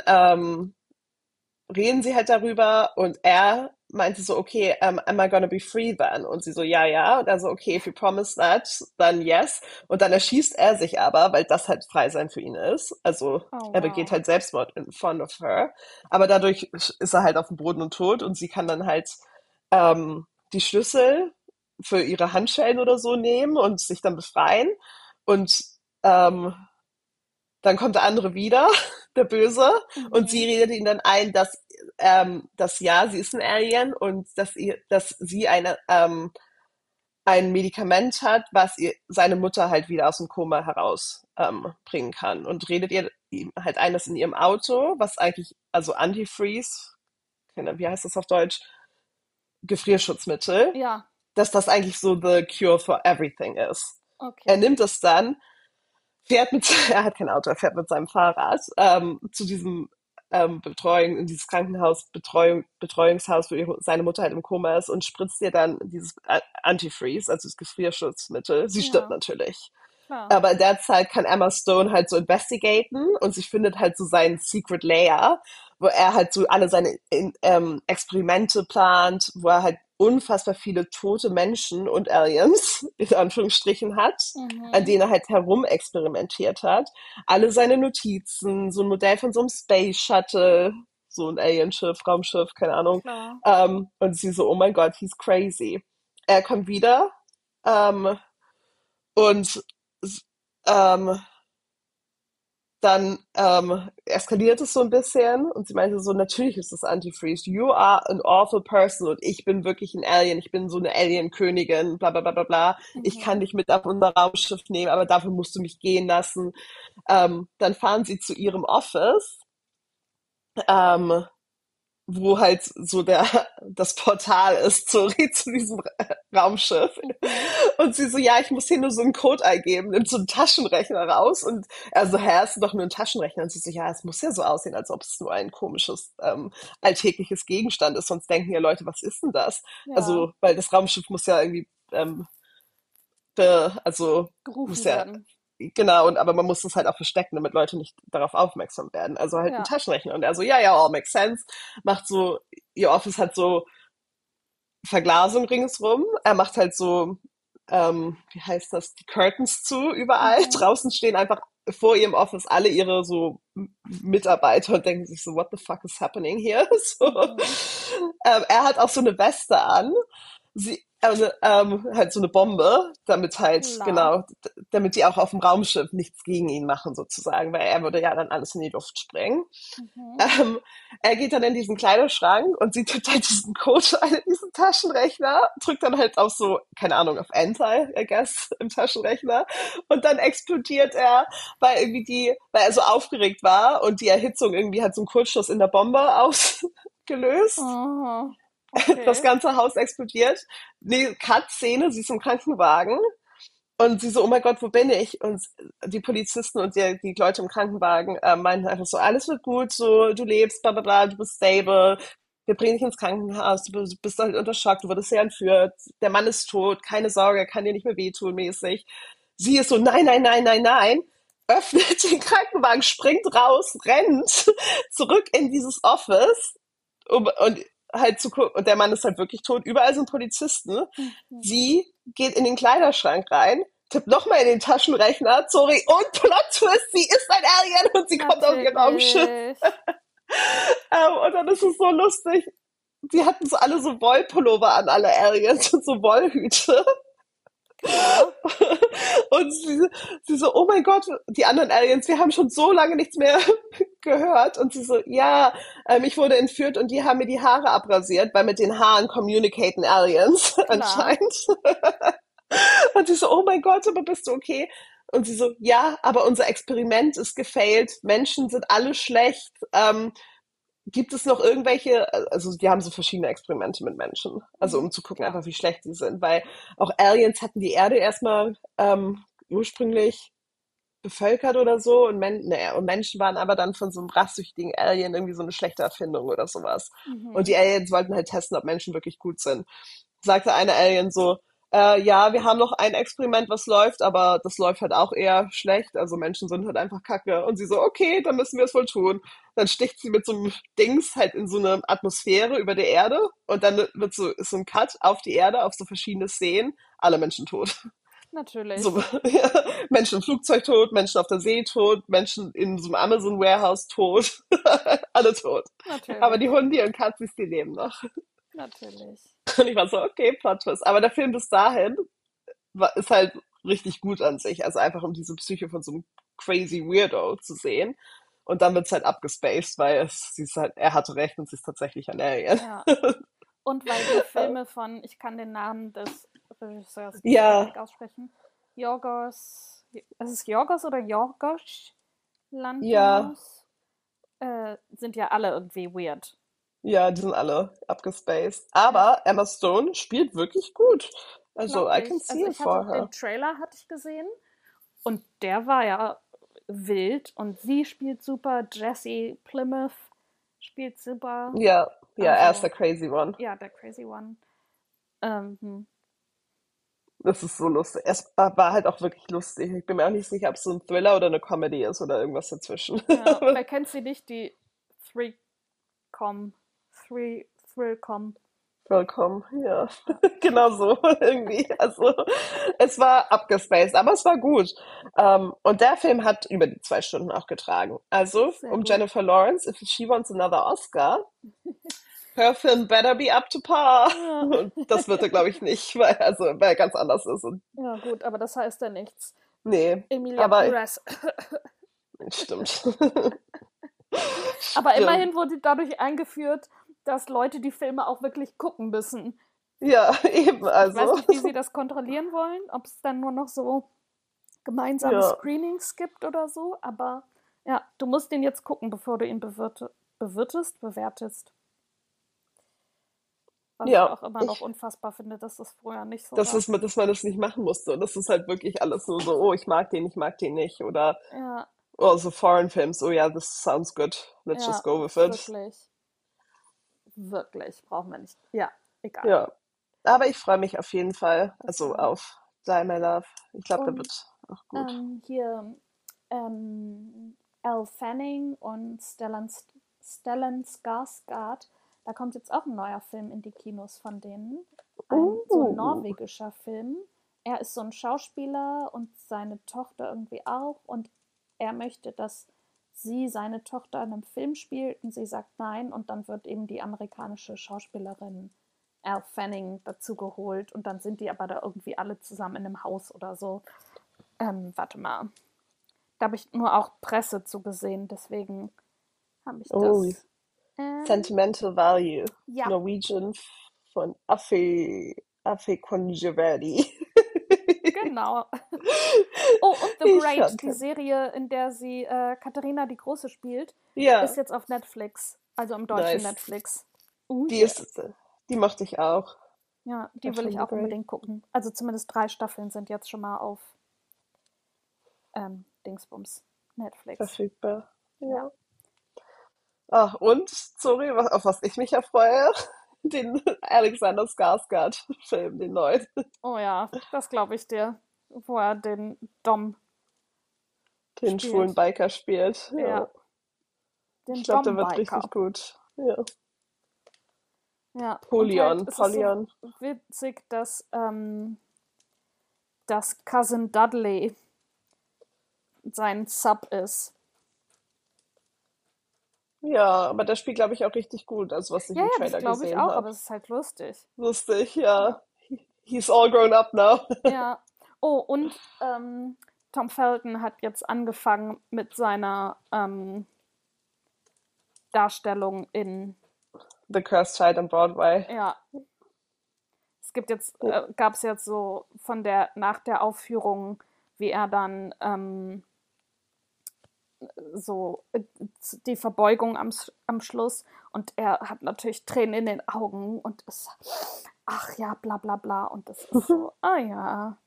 S1: reden sie halt darüber und er meinte so, okay, am I gonna be free then? Und sie so, ja, ja. Und er so, okay, if you promise that, then yes. Und dann erschießt er sich aber, weil das halt frei sein für ihn ist. Also
S2: Oh,
S1: er begeht
S2: wow.
S1: halt Selbstmord in front of her. Aber dadurch ist er halt auf dem Boden und tot und sie kann dann halt die Schlüssel für ihre Handschellen oder so nehmen und sich dann befreien. Und ähm, dann kommt der andere wieder, der Böse, und sie
S2: Mhm.
S1: redet ihn dann ein, dass ja, sie ist ein Alien und dass sie ein Medikament hat, was seine Mutter halt wieder aus dem Koma heraus bringen kann. Und redet ihr ihm halt ein, das in ihrem Auto, was eigentlich, also Antifreeze, wie heißt das auf Deutsch? Gefrierschutzmittel,
S2: Ja,
S1: dass das eigentlich so the cure for everything ist. Er
S2: okay.
S1: nimmt es dann, er hat kein Auto, er fährt mit seinem Fahrrad zu diesem in dieses Betreuungshaus, wo seine Mutter halt im Koma ist und spritzt ihr dann dieses Antifreeze, also das Gefrierschutzmittel. Sie stirbt
S2: Ja,
S1: natürlich.
S2: klar.
S1: Aber in der Zeit kann Emma Stone halt so investigaten und sie findet halt so seinen Secret Layer, wo er halt so alle seine Experimente plant, wo er halt unfassbar viele tote Menschen und Aliens, in Anführungsstrichen, hat, an
S2: Mhm.
S1: denen er halt herumexperimentiert hat. Alle seine Notizen, so ein Modell von so einem Space Shuttle, so ein Alienschiff, Raumschiff, keine Ahnung.
S2: Klar.
S1: Und sie so, oh mein Gott, he's crazy. Er kommt wieder ähm, und ähm, dann eskaliert es so ein bisschen und sie meinte so, natürlich ist das Antifreeze. You are an awful person und ich bin wirklich ein Alien. Ich bin so eine Alien-Königin, bla bla bla bla bla. Ich kann
S2: Mhm.
S1: dich mit auf unser Raumschiff nehmen, aber dafür musst du mich gehen lassen. Dann fahren sie zu ihrem Office, ähm, wo halt so das Portal ist zu diesem Raumschiff.
S2: Mhm.
S1: Und sie so, ja, ich muss hier nur so einen Code eingeben, nimmt so einen Taschenrechner raus und er so, hä, ist doch nur ein Taschenrechner. Und sie so, ja, es muss ja so aussehen, als ob es nur ein komisches, alltägliches Gegenstand ist, sonst denken ja Leute, was ist denn das?
S2: Ja,
S1: Also, weil das Raumschiff muss ja irgendwie, also, muss
S2: gerufen
S1: ja,
S2: werden.
S1: genau, aber man muss es halt auch verstecken, damit Leute nicht darauf aufmerksam werden. Also halt ein
S2: Ja.
S1: Taschenrechner. Und er so, ja, ja, all makes sense. Macht so, ihr Office hat so Verglasung ringsrum. Er macht halt so, wie heißt das, die Curtains zu überall.
S2: Mhm.
S1: Draußen stehen einfach vor ihrem Office alle ihre so Mitarbeiter und denken sich so, what the fuck is happening here? So.
S2: Mhm.
S1: Er hat auch so eine Weste an, halt so eine Bombe, damit halt,
S2: Klar.
S1: genau, damit die auch auf dem Raumschiff nichts gegen ihn machen sozusagen, weil er würde ja dann alles in die Luft sprengen.
S2: Mhm.
S1: Ähm, er geht dann in diesen Kleiderschrank und sieht halt diesen Code ein in diesen Taschenrechner, drückt dann halt auf so, keine Ahnung, auf Enter, I guess, im Taschenrechner. Und dann explodiert er, weil er so aufgeregt war und die Erhitzung irgendwie hat so einen Kurzschluss in der Bombe ausgelöst.
S2: Mhm.
S1: Das
S2: Okay.
S1: ganze Haus explodiert. Nee, Cut-Szene, sie ist im Krankenwagen. Und sie so, oh mein Gott, wo bin ich? Und die Polizisten und die Leute im Krankenwagen meinten einfach so, alles wird gut, so, du lebst, bla bla bla, du bist stable, wir bringen dich ins Krankenhaus, du bist halt unter Schock, du wurdest sehr entführt, der Mann ist tot, keine Sorge, er kann dir nicht mehr wehtun, mäßig. Sie ist so, nein, nein, nein, nein, nein, öffnet den Krankenwagen, springt raus, rennt zurück in dieses Office und halt zu gucken, und der Mann ist halt wirklich tot, überall sind Polizisten.
S2: Mhm.
S1: Sie geht in den Kleiderschrank rein, tippt nochmal in den Taschenrechner, sorry, und Plot Twist, sie ist ein Alien und sie kommt auf ihr Raumschiff.
S2: Natürlich.
S1: Und dann ist es so lustig. Die hatten so alle so Wollpullover an, alle Aliens und so Wollhüte.
S2: Klar.
S1: Und sie so, oh mein Gott, die anderen Aliens, wir haben schon so lange nichts mehr gehört. Und sie so, ja, ich wurde entführt und die haben mir die Haare abrasiert, weil mit den Haaren communicaten Aliens
S2: Klar.
S1: anscheinend. Und sie so, oh mein Gott, aber bist du okay? Und sie so, ja, aber unser Experiment ist gefailt. Menschen sind alle schlecht. Gibt es noch irgendwelche, also die haben so verschiedene Experimente mit Menschen, also um zu gucken
S2: Ja.
S1: einfach, wie schlecht die sind, weil auch Aliens hatten die Erde erstmal ursprünglich bevölkert oder so und, naja, und Menschen waren aber dann von so einem rachsüchtigen Alien irgendwie so eine schlechte Erfindung oder sowas. Und
S2: Mhm.
S1: die Aliens wollten halt testen, ob Menschen wirklich gut sind. Sagte eine Alien so, ja, wir haben noch ein Experiment, was läuft, aber das läuft halt auch eher schlecht. Also Menschen sind halt einfach kacke. Und sie so, okay, dann müssen wir es wohl tun. Dann sticht sie mit so einem Dings halt in so eine Atmosphäre über der Erde und dann wird so, ist so ein Cut auf die Erde, auf so verschiedene Szenen, alle Menschen tot. So,
S2: Natürlich.
S1: ja, Menschen im Flugzeug tot, Menschen auf der See tot, Menschen in so einem Amazon Warehouse tot, alle tot. Aber die
S2: Natürlich.
S1: Hunde und Katzis, die leben noch.
S2: Natürlich.
S1: Und ich war so, okay, Plot Twist. Aber der Film bis dahin ist halt richtig gut an sich. Also einfach um diese Psyche von so einem crazy Weirdo zu sehen. Und dann wird's halt abgespaced, weil sie ist halt, er hatte recht und sie ist tatsächlich ein Alien.
S2: Ja. Und weil die Filme von, ich kann den Namen des Regisseurs nicht
S1: Ja,
S2: richtig aussprechen, Yorgos, ist es Yorgos oder Yorgos
S1: ja,
S2: Lanthimos, sind ja alle irgendwie weird.
S1: ja, die sind alle abgespaced.
S2: Ja,
S1: Aber Emma Stone spielt wirklich gut. Also, I
S2: glaube
S1: can
S2: ich.
S1: see
S2: Also
S1: it
S2: ich hatte
S1: for her.
S2: den Trailer hatte ich gesehen und der war ja wild und sie spielt super, Jesse Plymouth spielt super.
S1: Ja, ja, er ist
S2: Also
S1: der Crazy One.
S2: ja, der Crazy One. Hm.
S1: Das ist so lustig. Es war halt auch wirklich lustig. Ich bin mir auch nicht sicher, ob es so ein Thriller oder eine Comedy ist oder irgendwas dazwischen.
S2: Ja, wer kennt sie nicht, die Three-Com, Thrillcom.
S1: Vollkommen, ja.
S2: Ja,
S1: Genau so irgendwie. Also es war abgespaced, aber es war gut. Und der Film hat über die 2 Stunden auch getragen. Also
S2: sehr
S1: um
S2: gut.
S1: Jennifer Lawrence, if she wants another Oscar, her film better be up to par.
S2: Ja.
S1: Und das wird er, glaube ich, nicht, weil er ganz anders ist. Und
S2: Ja, gut, aber das heißt ja nichts.
S1: nee,
S2: Emilia
S1: aber
S2: Perez.
S1: stimmt.
S2: Aber
S1: Stimmt.
S2: immerhin wurde dadurch eingeführt, dass Leute die Filme auch wirklich gucken müssen.
S1: Ja, eben,
S2: Ich weiß
S1: also.
S2: nicht, wie sie das kontrollieren wollen, ob es dann nur noch so gemeinsame
S1: Ja.
S2: Screenings gibt oder so, aber ja, du musst den jetzt gucken, bevor du ihn bewertest. Was ich
S1: Ja.
S2: auch immer noch unfassbar finde, dass das früher nicht so
S1: Dass,
S2: war.
S1: dass man das nicht machen musste. Und das ist halt wirklich alles nur so, oh, ich mag den nicht. Oder
S2: Ja,
S1: oh, so Foreign Films, oh ja, this sounds good. Let's just
S2: ja,
S1: go with it.
S2: wirklich, wirklich, brauchen wir nicht. Ja, egal.
S1: Ja. Aber ich freue mich auf jeden Fall,
S2: Das
S1: also
S2: auch.
S1: auf Die My Love. Ich glaube, der
S2: Und
S1: wird auch gut.
S2: hier Elle Fanning und Stellan Skarsgård, da kommt jetzt auch ein neuer Film in die Kinos von denen. So ein
S1: Uh,
S2: norwegischer Film. Er ist so ein Schauspieler und seine Tochter irgendwie auch. Und er möchte, dass sie seine Tochter in einem Film spielt und sie sagt nein. Und dann wird eben die amerikanische Schauspielerin Elle Fanning dazu geholt. Und dann sind die aber da irgendwie alle zusammen in einem Haus oder so. Warte mal. Da habe ich nur auch Presse zugesehen, deswegen habe ich
S1: oh,
S2: das. Ähm,
S1: Sentimental Value.
S2: ja,
S1: Norwegian von Affe Conjeverdi.
S2: genau. Oh, und The
S1: Ich
S2: Great, die
S1: kannte.
S2: Serie, in der sie Katharina die Große spielt, ist
S1: Ja,
S2: jetzt auf Netflix, also im deutschen
S1: nice.
S2: Netflix. Oh
S1: Die
S2: yeah.
S1: ist, die mochte ich auch.
S2: Ja,
S1: Ja,
S2: die will ich
S1: von The
S2: auch
S1: Great.
S2: unbedingt gucken. Also zumindest 3 Staffeln sind jetzt schon mal auf Dingsbums Netflix.
S1: Verfügbar.
S2: Ja.
S1: Ja. Ach, und, sorry, auf was ich mich erfreue, den Alexander Skarsgård-Film, den neuen.
S2: Oh ja, das glaube ich dir, wo er den Dom
S1: Den schwulen
S2: spielt.
S1: Biker spielt. Ja.
S2: Ja,
S1: Ich
S2: den
S1: glaube, der wird
S2: Dom-Biker.
S1: richtig gut. Ja.
S2: Ja, und halt
S1: Polion,
S2: ist es so
S1: Polion.
S2: witzig, dass Cousin Dudley sein Sub ist.
S1: Ja, aber der spielt, glaube ich, auch richtig gut, also was ich
S2: Ja,
S1: im
S2: ja, das
S1: Trailer
S2: glaube ich
S1: gesehen
S2: auch,
S1: habe.
S2: aber es ist halt lustig.
S1: Lustig,
S2: Ja.
S1: ja. He's all grown up now.
S2: Ja. Oh, und Tom Felton hat jetzt angefangen mit seiner Darstellung in,
S1: The Cursed Child on Broadway.
S2: ja, gab es jetzt so nach der Aufführung, wie er dann so die Verbeugung am Schluss und er hat natürlich Tränen in den Augen und ist, ach ja, bla bla bla und das ist so, ah ja.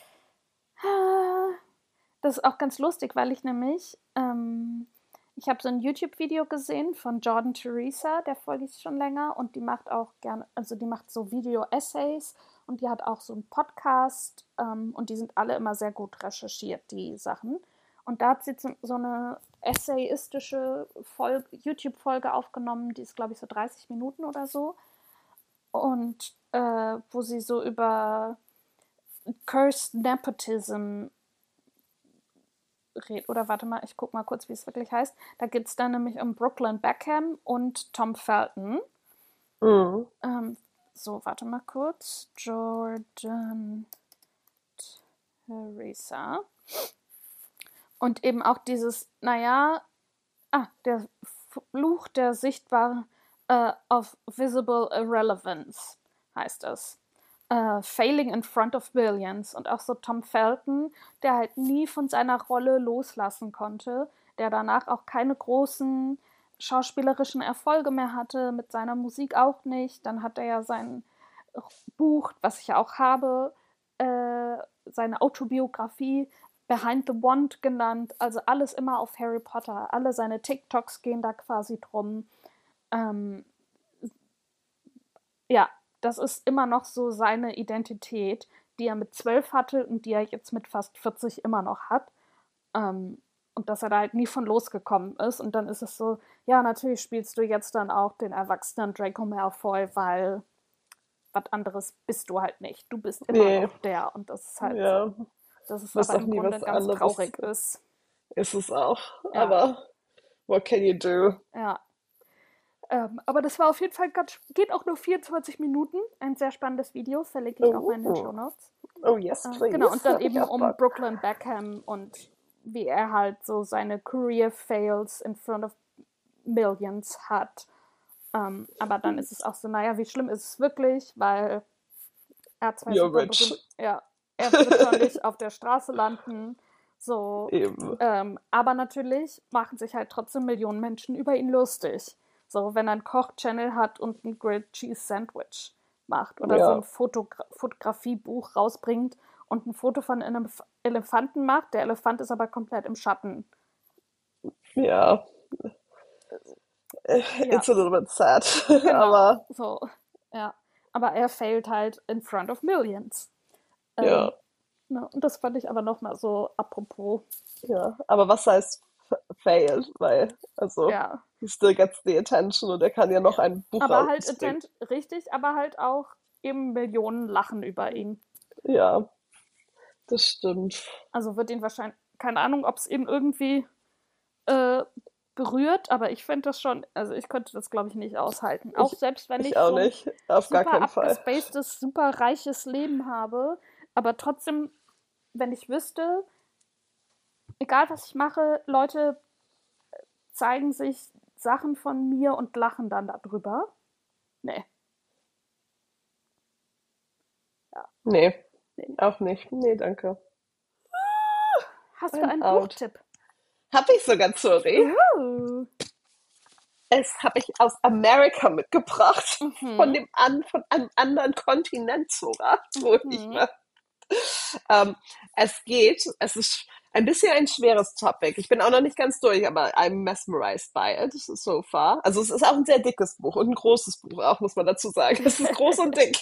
S2: Das ist auch ganz lustig, weil ich habe so ein YouTube-Video gesehen von Jordan Teresa, der folge ich schon länger und die macht auch gerne, also die macht so Video-Essays und die hat auch so einen Podcast und die sind alle immer sehr gut recherchiert, die Sachen. Und da hat sie so eine essayistische YouTube-Folge aufgenommen, die ist, glaube ich, so 30 Minuten oder so. Und wo sie so über Cursed Nepotism redet. Oder warte mal, ich guck mal kurz, wie es wirklich heißt. Da geht es dann nämlich um Brooklyn Beckham und Tom Felton.
S1: Mhm.
S2: So, warte mal kurz. Jordan Teresa. Und eben auch dieses, naja, der Fluch der sichtbaren of visible irrelevance heißt es. Failing in front of billions. Und auch so Tom Felton, der halt nie von seiner Rolle loslassen konnte, der danach auch keine großen schauspielerischen Erfolge mehr hatte, mit seiner Musik auch nicht. Dann hat er ja sein Buch, was ich ja auch habe, seine Autobiografie Behind the Wand genannt. Also alles immer auf Harry Potter. Alle seine TikToks gehen da quasi drum. Ähm, ja, das ist immer noch so seine Identität, die er mit 12 hatte und die er jetzt mit fast 40 immer noch hat. Und dass er da halt nie von losgekommen ist. Und dann ist es so, ja, natürlich spielst du jetzt dann auch den erwachsenen Draco Malfoy, weil was anderes bist du halt nicht. Du bist immer
S1: Nee,
S2: noch der. Und das ist halt so.
S1: ja,
S2: Dass es
S1: wirst
S2: aber
S1: auch
S2: im
S1: nie
S2: Grunde
S1: was
S2: ganz
S1: anderes.
S2: traurig ist.
S1: Ist es auch.
S2: Ja,
S1: Aber what can you do?
S2: ja. Aber das war auf jeden Fall ganz, geht auch nur 24 Minuten. Ein sehr spannendes Video, verlinke ich auch mal in den
S1: Oh,
S2: Show Notes.
S1: oh yes,
S2: Genau,
S1: please.
S2: und dann
S1: Da hab ich
S2: eben
S1: auch
S2: um
S1: Bock.
S2: Brooklyn Beckham und wie er halt so seine Career Fails in front of Millions hat. Aber dann ist es auch so, naja, wie schlimm ist es wirklich, weil er hat zwei
S1: You're
S2: super
S1: rich.
S2: berühmt, ja, er wird schon nicht auf der Straße landen, so,
S1: Eben.
S2: aber natürlich machen sich halt trotzdem Millionen Menschen über ihn lustig. So, wenn er einen Koch-Channel hat und ein Grilled Cheese Sandwich macht oder so ein
S1: Ja,
S2: Fotografiebuch rausbringt und ein Foto von einem Elefanten macht. Der Elefant ist aber komplett im Schatten.
S1: ja.
S2: Ja,
S1: It's a little bit sad.
S2: genau.
S1: Aber
S2: So, ja. Aber er failt halt in front of millions. Ähm,
S1: ja,
S2: ne, und das fand ich aber nochmal so apropos.
S1: ja. Aber was heißt fail? Weil, also,
S2: Ja.
S1: he still gets the attention und er kann ja noch ein Buch
S2: Aber halt
S1: rausbringen.
S2: richtig, aber halt auch eben Millionen lachen über ihn.
S1: Ja, das stimmt.
S2: Also wird ihn wahrscheinlich, keine Ahnung, ob es ihn irgendwie äh, berührt, aber ich finde das schon, also ich könnte das, glaube ich, nicht aushalten. Auch
S1: Ich,
S2: selbst wenn
S1: ich
S2: ich
S1: auch
S2: so ein
S1: nicht. Auf gar
S2: super
S1: keinen Fall.
S2: abgespacedes, super reiches Leben habe, aber trotzdem, wenn ich wüsste, egal was ich mache, Leute zeigen sich Sachen von mir und lachen dann darüber. Nee, ja,
S1: Nee,
S2: nee.
S1: auch nicht. Nee, danke.
S2: Hast du
S1: I'm
S2: einen
S1: out.
S2: Buchtipp?
S1: Hab ich sogar, sorry. Es habe ich aus Amerika mitgebracht.
S2: Mhm.
S1: Von einem anderen Kontinent sogar. Wo ich
S2: Mhm.
S1: war. Es ist ein bisschen ein schweres Topic. Ich bin auch noch nicht ganz durch, aber I'm mesmerized by it so far. Also es ist auch ein sehr dickes Buch und ein großes Buch auch, muss man dazu sagen. Es ist groß und dick.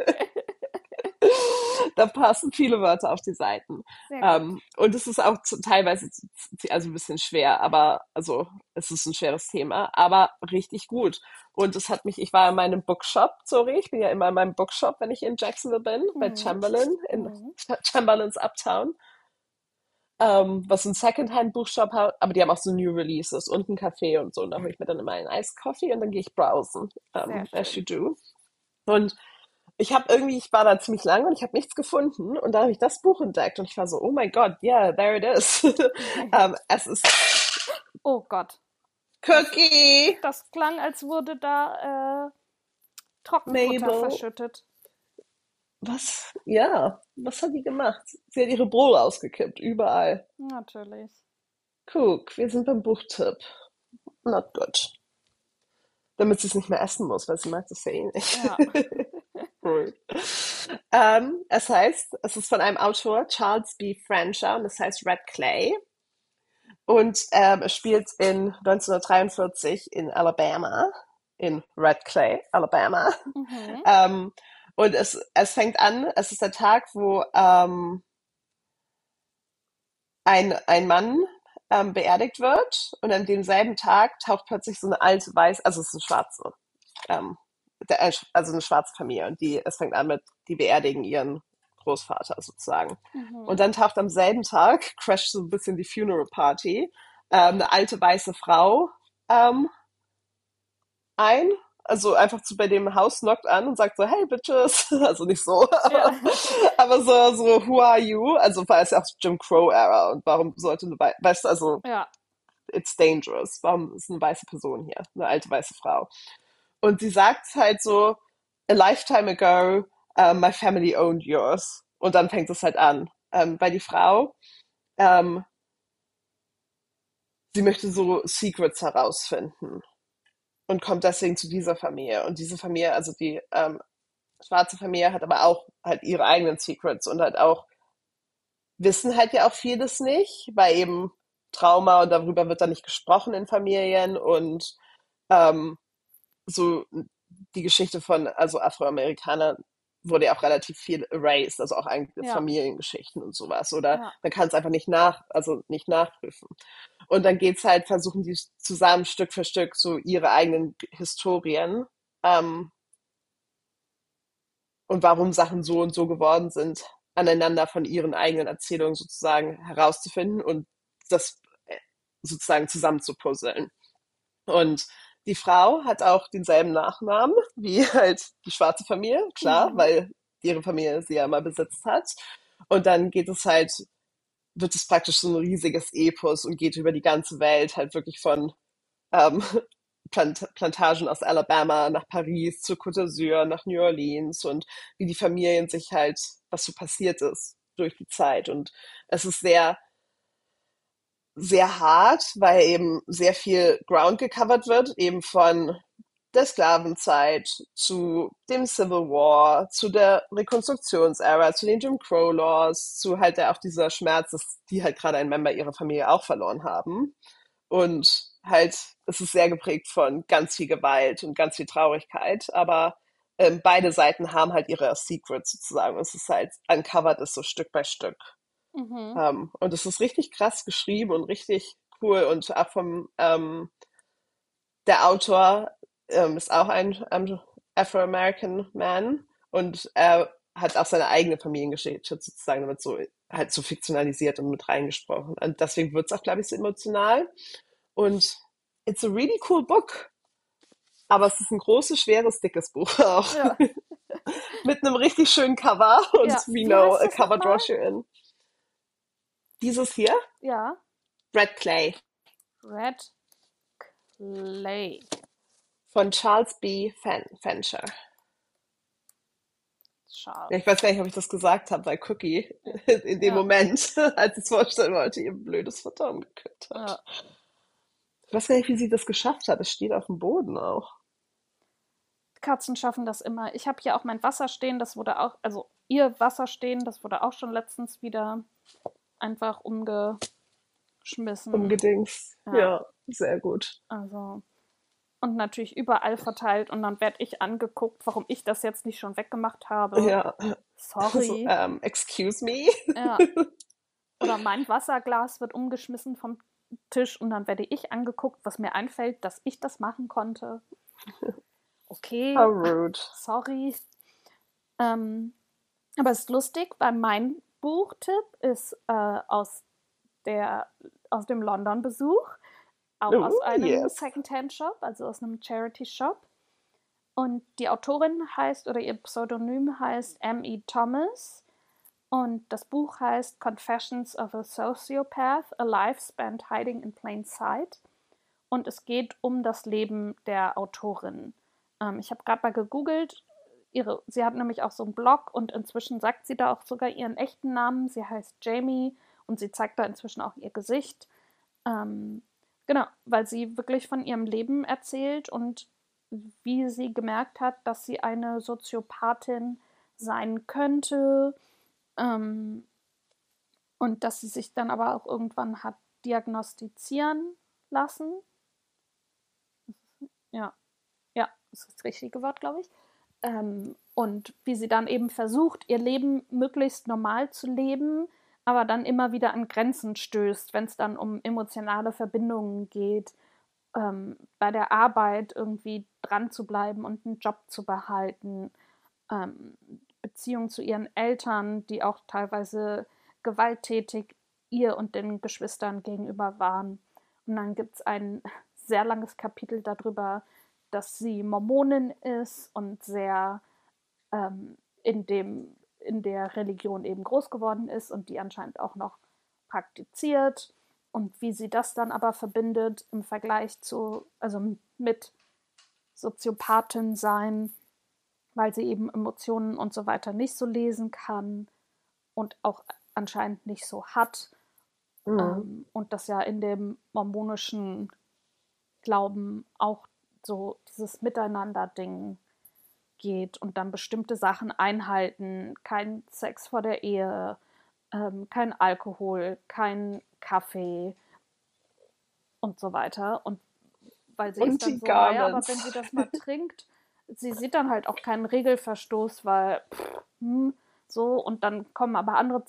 S1: Da passen viele Wörter auf die Seiten.
S2: Sehr gut.
S1: Und es ist auch teilweise also ein bisschen schwer, aber also es ist ein schweres Thema, aber richtig gut. Und ich war in meinem Bookshop, sorry, ich bin ja immer in meinem Bookshop, wenn ich in Jacksonville bin, bei
S2: Mhm.
S1: Chamberlain, in
S2: Mhm.
S1: Chamberlain's Uptown, was ein Secondhand-Buchshop hat, aber die haben auch so New Releases und ein Café und so. Und da hole ich mir dann immer einen Iced Coffee und dann gehe ich browsen,
S2: Sehr
S1: as you
S2: schön.
S1: do. Und ich war da ziemlich lange und ich habe nichts gefunden und dann habe ich das Buch entdeckt und ich war so, oh my God, yeah, there it is. Es ist
S2: Oh Gott. Das,
S1: Cookie
S2: das klang, als wurde da Trockenfutter
S1: Mabel.
S2: verschüttet.
S1: Was? Ja, was hat die gemacht? Sie hat ihre Bowl ausgekippt, überall.
S2: Natürlich.
S1: Guck, wir sind beim Buchtipp. Not good. Damit sie es nicht mehr essen muss, weil sie mag das ja eh nicht.
S2: Ja.
S1: Cool. Es ist von einem Autor, Charles B. Francher, und es heißt Red Clay. Und es spielt in 1943 in Alabama, in Red Clay, Alabama.
S2: Mhm.
S1: Ähm, und es fängt an, es ist der Tag, wo ein Mann beerdigt wird und an demselben Tag taucht plötzlich so eine alte Weiß, also es ist eine schwarze, ähm, also eine schwarze Familie und es fängt an mit, die beerdigen ihren Großvater sozusagen. Und
S2: Mhm.
S1: dann taucht am selben Tag, crasht so ein bisschen die Funeral Party, eine alte weiße Frau ähm, ein. Also einfach bei dem Haus knockt an und sagt so, hey Bitches, also nicht so,
S2: Ja.
S1: aber so, who are you? Also war es ja auch Jim Crow-Ära und warum sollte weißt du, also
S2: Ja.
S1: it's dangerous, warum ist eine weiße Person hier, eine alte weiße Frau? Und sie sagt halt so, a lifetime ago, my family owned yours. Und dann fängt es halt an, weil die Frau, ähm, sie möchte so Secrets herausfinden und kommt deswegen zu dieser Familie. Und diese Familie, also die schwarze Familie, hat aber auch halt ihre eigenen Secrets und halt auch wissen halt ja auch vieles nicht, weil eben Trauma und darüber wird dann nicht gesprochen in Familien und ähm, so die Geschichte von also Afroamerikanern wurde ja auch relativ viel erased, also auch eigentlich
S2: Ja.
S1: Familiengeschichten und sowas. Oder
S2: Ja.
S1: man kann es einfach also nicht nachprüfen. Und dann geht's halt, versuchen die zusammen Stück für Stück so ihre eigenen Historien ähm, und warum Sachen so und so geworden sind, aneinander von ihren eigenen Erzählungen sozusagen herauszufinden und das sozusagen zusammenzupuzzeln. Und die Frau hat auch denselben Nachnamen wie halt die schwarze Familie, klar,
S2: Mhm.
S1: weil ihre Familie sie ja immer besitzt hat. Und dann wird es praktisch so ein riesiges Epos und geht über die ganze Welt, halt wirklich von ähm, Plantagen aus Alabama nach Paris, zur Côte d'Azur, nach New Orleans und wie die Familien sich halt, was so passiert ist durch die Zeit. Und es ist sehr hart, weil eben sehr viel Ground gecovert wird, eben von der Sklavenzeit zu dem Civil War, zu der Rekonstruktionsära, zu den Jim Crow Laws, zu halt auch dieser Schmerz, dass die halt gerade einen Member ihrer Familie auch verloren haben. Und halt, es ist sehr geprägt von ganz viel Gewalt und ganz viel Traurigkeit, aber beide Seiten haben halt ihre Secrets sozusagen. Und es ist halt uncovered ist so Stück bei Stück.
S2: Mhm.
S1: Und es ist richtig krass geschrieben und richtig cool und auch der Autor ist auch ein Afro-American Man und er hat auch seine eigene Familiengeschichte sozusagen damit so halt so fiktionalisiert und mit reingesprochen. Und deswegen wird es auch, glaube ich, so emotional. Und it's a really cool book. Aber es ist ein großes, schweres, dickes Buch auch.
S2: Ja.
S1: Mit einem richtig schönen Cover und
S2: Ja.
S1: we
S2: Wie
S1: know
S2: heißt
S1: a
S2: das
S1: cover
S2: nochmal?
S1: draws you in. Dieses hier,
S2: Ja.
S1: Red Clay
S2: Red Clay.
S1: von Charles B. Fancher. Ja,
S2: Schade.
S1: ich weiß gar nicht, ob ich das gesagt habe, weil Cookie in dem
S2: Ja.
S1: Moment, als ich es vorstellen wollte, ihr blödes Futter umgekippt
S2: Ja.
S1: hat. Ich weiß gar nicht, wie sie das geschafft hat. Es steht auf dem Boden auch.
S2: Katzen schaffen das immer. Ich habe hier auch mein Wasser stehen, das wurde auch, also ihr Wasser stehen, das wurde auch schon letztens wieder einfach umgeschmissen.
S1: Umgedings.
S2: Ja,
S1: Ja, sehr gut.
S2: also. Und natürlich überall verteilt und dann werde ich angeguckt, warum ich das jetzt nicht schon weggemacht habe.
S1: Ja, also,
S2: Sorry.
S1: excuse me.
S2: Ja. Oder mein Wasserglas wird umgeschmissen vom Tisch und dann werde ich angeguckt, was mir einfällt, dass ich das machen konnte.
S1: How
S2: Okay,
S1: rude.
S2: sorry. Ähm, aber es ist lustig, weil mein Buchtipp ist der, aus dem London-Besuch, auch aus
S1: Oh,
S2: einem
S1: yes.
S2: Secondhand-Shop, also aus einem Charity-Shop. Und die Autorin heißt, oder ihr Pseudonym heißt M.E. Thomas. Und das Buch heißt Confessions of a Sociopath, A Life Spent Hiding in Plain Sight. Und es geht um das Leben der Autorin. Ich habe gerade mal gegoogelt. Sie hat nämlich auch so einen Blog und inzwischen sagt sie da auch sogar ihren echten Namen. Sie heißt Jamie und sie zeigt da inzwischen auch ihr Gesicht. Ähm, genau, weil sie wirklich von ihrem Leben erzählt und wie sie gemerkt hat, dass sie eine Soziopathin sein könnte, ähm, und dass sie sich dann aber auch irgendwann hat diagnostizieren lassen. Ja, ja, das ist das richtige Wort, glaube ich. Und wie sie dann eben versucht, ihr Leben möglichst normal zu leben, aber dann immer wieder an Grenzen stößt, wenn es dann um emotionale Verbindungen geht, bei der Arbeit irgendwie dran zu bleiben und einen Job zu behalten, Beziehungen zu ihren Eltern, die auch teilweise gewalttätig ihr und den Geschwistern gegenüber waren. Und dann gibt es ein sehr langes Kapitel darüber, dass sie Mormonin ist und sehr in der Religion eben groß geworden ist und die anscheinend auch noch praktiziert und wie sie das dann aber verbindet im Vergleich zu, also mit Soziopathin sein, weil sie eben Emotionen und so weiter nicht so lesen kann und auch anscheinend nicht so hat.
S1: Mhm.
S2: Und das ja in dem mormonischen Glauben auch so dieses Miteinander-Ding geht und dann bestimmte Sachen einhalten. Kein Sex vor der Ehe, kein Alkohol, kein Kaffee und so weiter. Und weil sie ist
S1: Und
S2: dann
S1: die
S2: so, naja, aber wenn
S1: Garments.
S2: sie das mal trinkt, sie sieht dann halt auch keinen Regelverstoß, weil so, und dann kommen aber andere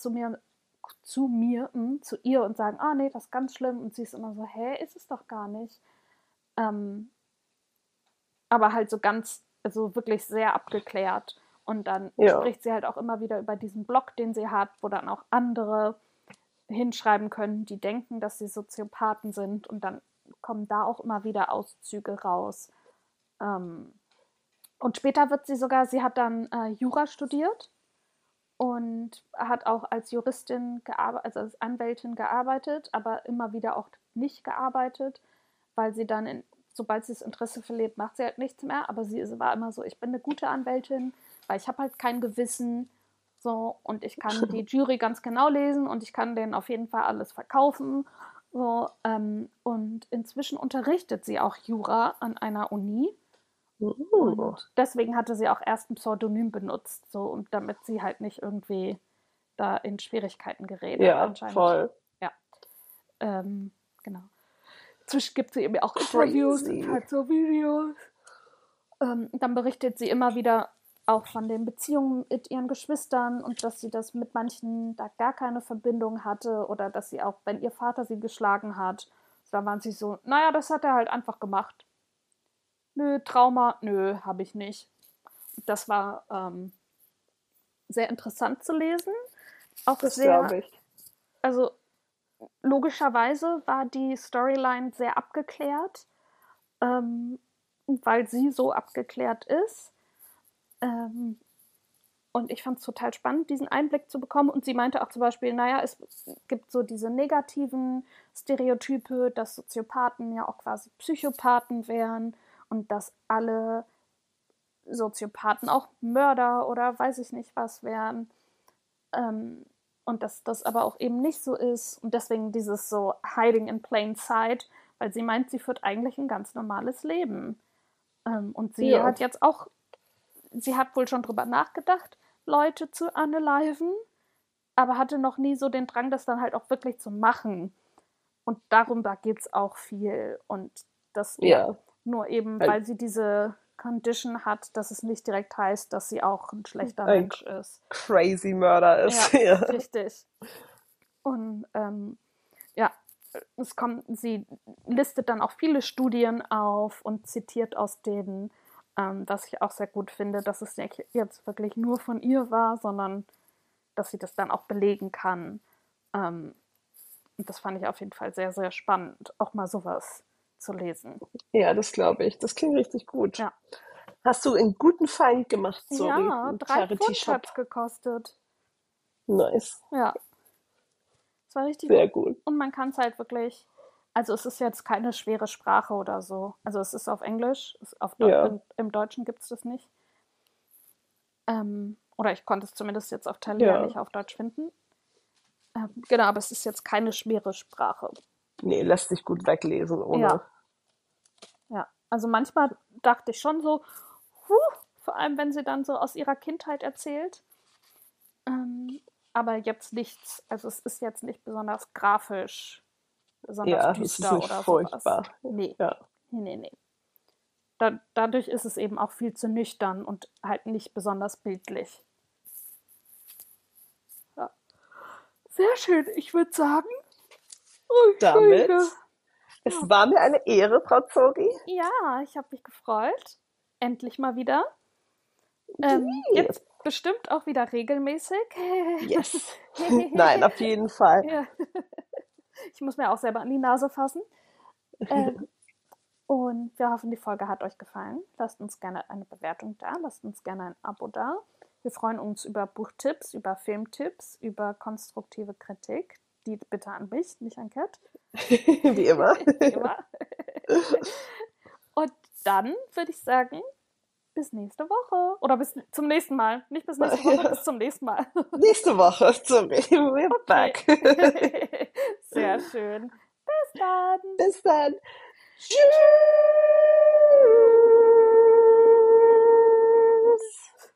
S2: zu ihr und sagen, ah nee, das ist ganz schlimm. Und sie ist immer so, hä, ist es doch gar nicht. Ähm, aber halt so ganz, also wirklich sehr abgeklärt. Und dann
S1: Ja.
S2: spricht sie halt auch immer wieder über diesen Blog, den sie hat, wo dann auch andere hinschreiben können, die denken, dass sie Soziopathen sind. Und dann kommen da auch immer wieder Auszüge raus. Ähm, und später wird sie sogar, sie hat dann Jura studiert und hat auch als Juristin gearbeitet, also als Anwältin gearbeitet, aber immer wieder auch nicht gearbeitet, weil sie dann, sobald sie das Interesse verliert, macht sie halt nichts mehr. Aber sie war immer so, ich bin eine gute Anwältin, weil ich habe halt kein Gewissen, so, und ich kann die Jury ganz genau lesen und ich kann denen auf jeden Fall alles verkaufen. So, und inzwischen unterrichtet sie auch Jura an einer Uni.
S1: Uh.
S2: Und deswegen hatte sie auch erst ein Pseudonym benutzt, so, und damit sie halt nicht irgendwie da in Schwierigkeiten gerät. Aber
S1: Ja,
S2: anscheinend,
S1: voll.
S2: ja, genau. Inzwischen gibt sie eben auch Interviews und
S1: Crazy.
S2: halt so Videos. Dann berichtet sie immer wieder auch von den Beziehungen mit ihren Geschwistern und dass sie das mit manchen da gar keine Verbindung hatte oder dass sie auch, wenn ihr Vater sie geschlagen hat, da waren sie so, naja, das hat er halt einfach gemacht. Nö, Trauma, nö, habe ich nicht. Das war sehr interessant zu lesen. Auch
S1: Das
S2: sehr,
S1: glaube ich.
S2: also logischerweise war die Storyline sehr abgeklärt, ähm, weil sie so abgeklärt ist. Ähm, und ich fand es total spannend, diesen Einblick zu bekommen. Und sie meinte auch zum Beispiel, naja, es gibt so diese negativen Stereotype, dass Soziopathen ja auch quasi Psychopathen wären und dass alle Soziopathen auch Mörder oder weiß ich nicht was wären. Ähm, und dass das aber auch eben nicht so ist. Und deswegen dieses so Hiding in plain sight, weil sie meint, sie führt eigentlich ein ganz normales Leben. Und sie
S1: Ja.
S2: hat jetzt auch, sie hat wohl schon drüber nachgedacht, Leute zu unaliven, aber hatte noch nie so den Drang, das dann halt auch wirklich zu machen. Und darum, da geht es auch viel. Und das, ja,
S1: Ja.
S2: nur eben,
S1: Halt
S2: weil sie diese Condition hat, dass es nicht direkt heißt, dass sie auch ein schlechter
S1: ein
S2: Mensch ist.
S1: crazy Mörder
S2: Ja,
S1: ist. Ja.
S2: richtig. Und ja, sie listet dann auch viele Studien auf und zitiert aus denen, was ich auch sehr gut finde, dass es nicht jetzt wirklich nur von ihr war, sondern dass sie das dann auch belegen kann. Ähm, und das fand ich auf jeden Fall sehr, sehr spannend, auch mal sowas zu lesen.
S1: Ja, das glaube ich. Das klingt richtig gut.
S2: Ja,
S1: Hast du einen guten Feind gemacht, Sori,
S2: ja,
S1: im
S2: 3 Pfund
S1: Charity-Shop?
S2: hat es gekostet.
S1: Nice.
S2: Ja, es war richtig
S1: Sehr
S2: gut.
S1: gut.
S2: Und man kann es halt wirklich, also es ist jetzt keine schwere Sprache oder so. Also es ist auf Englisch,
S1: Ja.
S2: im Deutschen gibt es das nicht. Oder ich konnte es zumindest jetzt auf Thalia
S1: Ja.
S2: nicht auf Deutsch finden. Genau, aber es ist jetzt keine schwere Sprache.
S1: Nee, lässt sich gut weglesen
S2: Ja,
S1: ohne.
S2: ja. Also manchmal dachte ich schon so, huh, vor allem wenn sie dann so aus ihrer Kindheit erzählt. Ähm, aber jetzt nichts, also es ist jetzt nicht besonders grafisch, besonders
S1: Ja, es ist
S2: düster
S1: nicht
S2: oder sowas.
S1: furchtbar.
S2: Nee,
S1: Ja,
S2: nee, nee, nee. Dadurch ist es eben auch viel zu nüchtern und halt nicht besonders bildlich. Ja. Sehr schön, ich würde sagen. Oh,
S1: damit.
S2: Entschuldige.
S1: Es
S2: Ja,
S1: war mir eine Ehre, Frau Zogi.
S2: ja, ich habe mich gefreut. Endlich mal wieder.
S1: Yay.
S2: Jetzt bestimmt auch wieder regelmäßig.
S1: Yes. Nein, auf jeden Fall.
S2: Ja, ich muss mir auch selber an die Nase fassen. Ähm, und wir hoffen, die Folge hat euch gefallen. Lasst uns gerne eine Bewertung da, lasst uns gerne ein Abo da. Wir freuen uns über Buchtipps, über Filmtipps, über konstruktive Kritik. Die bitte an mich, nicht an Kat.
S1: Wie immer.
S2: Wie immer. Und dann würde ich sagen, bis nächste Woche. Oder bis zum nächsten Mal. Nicht bis nächste Woche, bis zum nächsten Mal.
S1: Nächste Woche. Sorry, we're
S2: Okay.
S1: back.
S2: Sehr schön. Bis dann.
S1: Bis dann.
S2: Tschüss.
S1: Tschüss.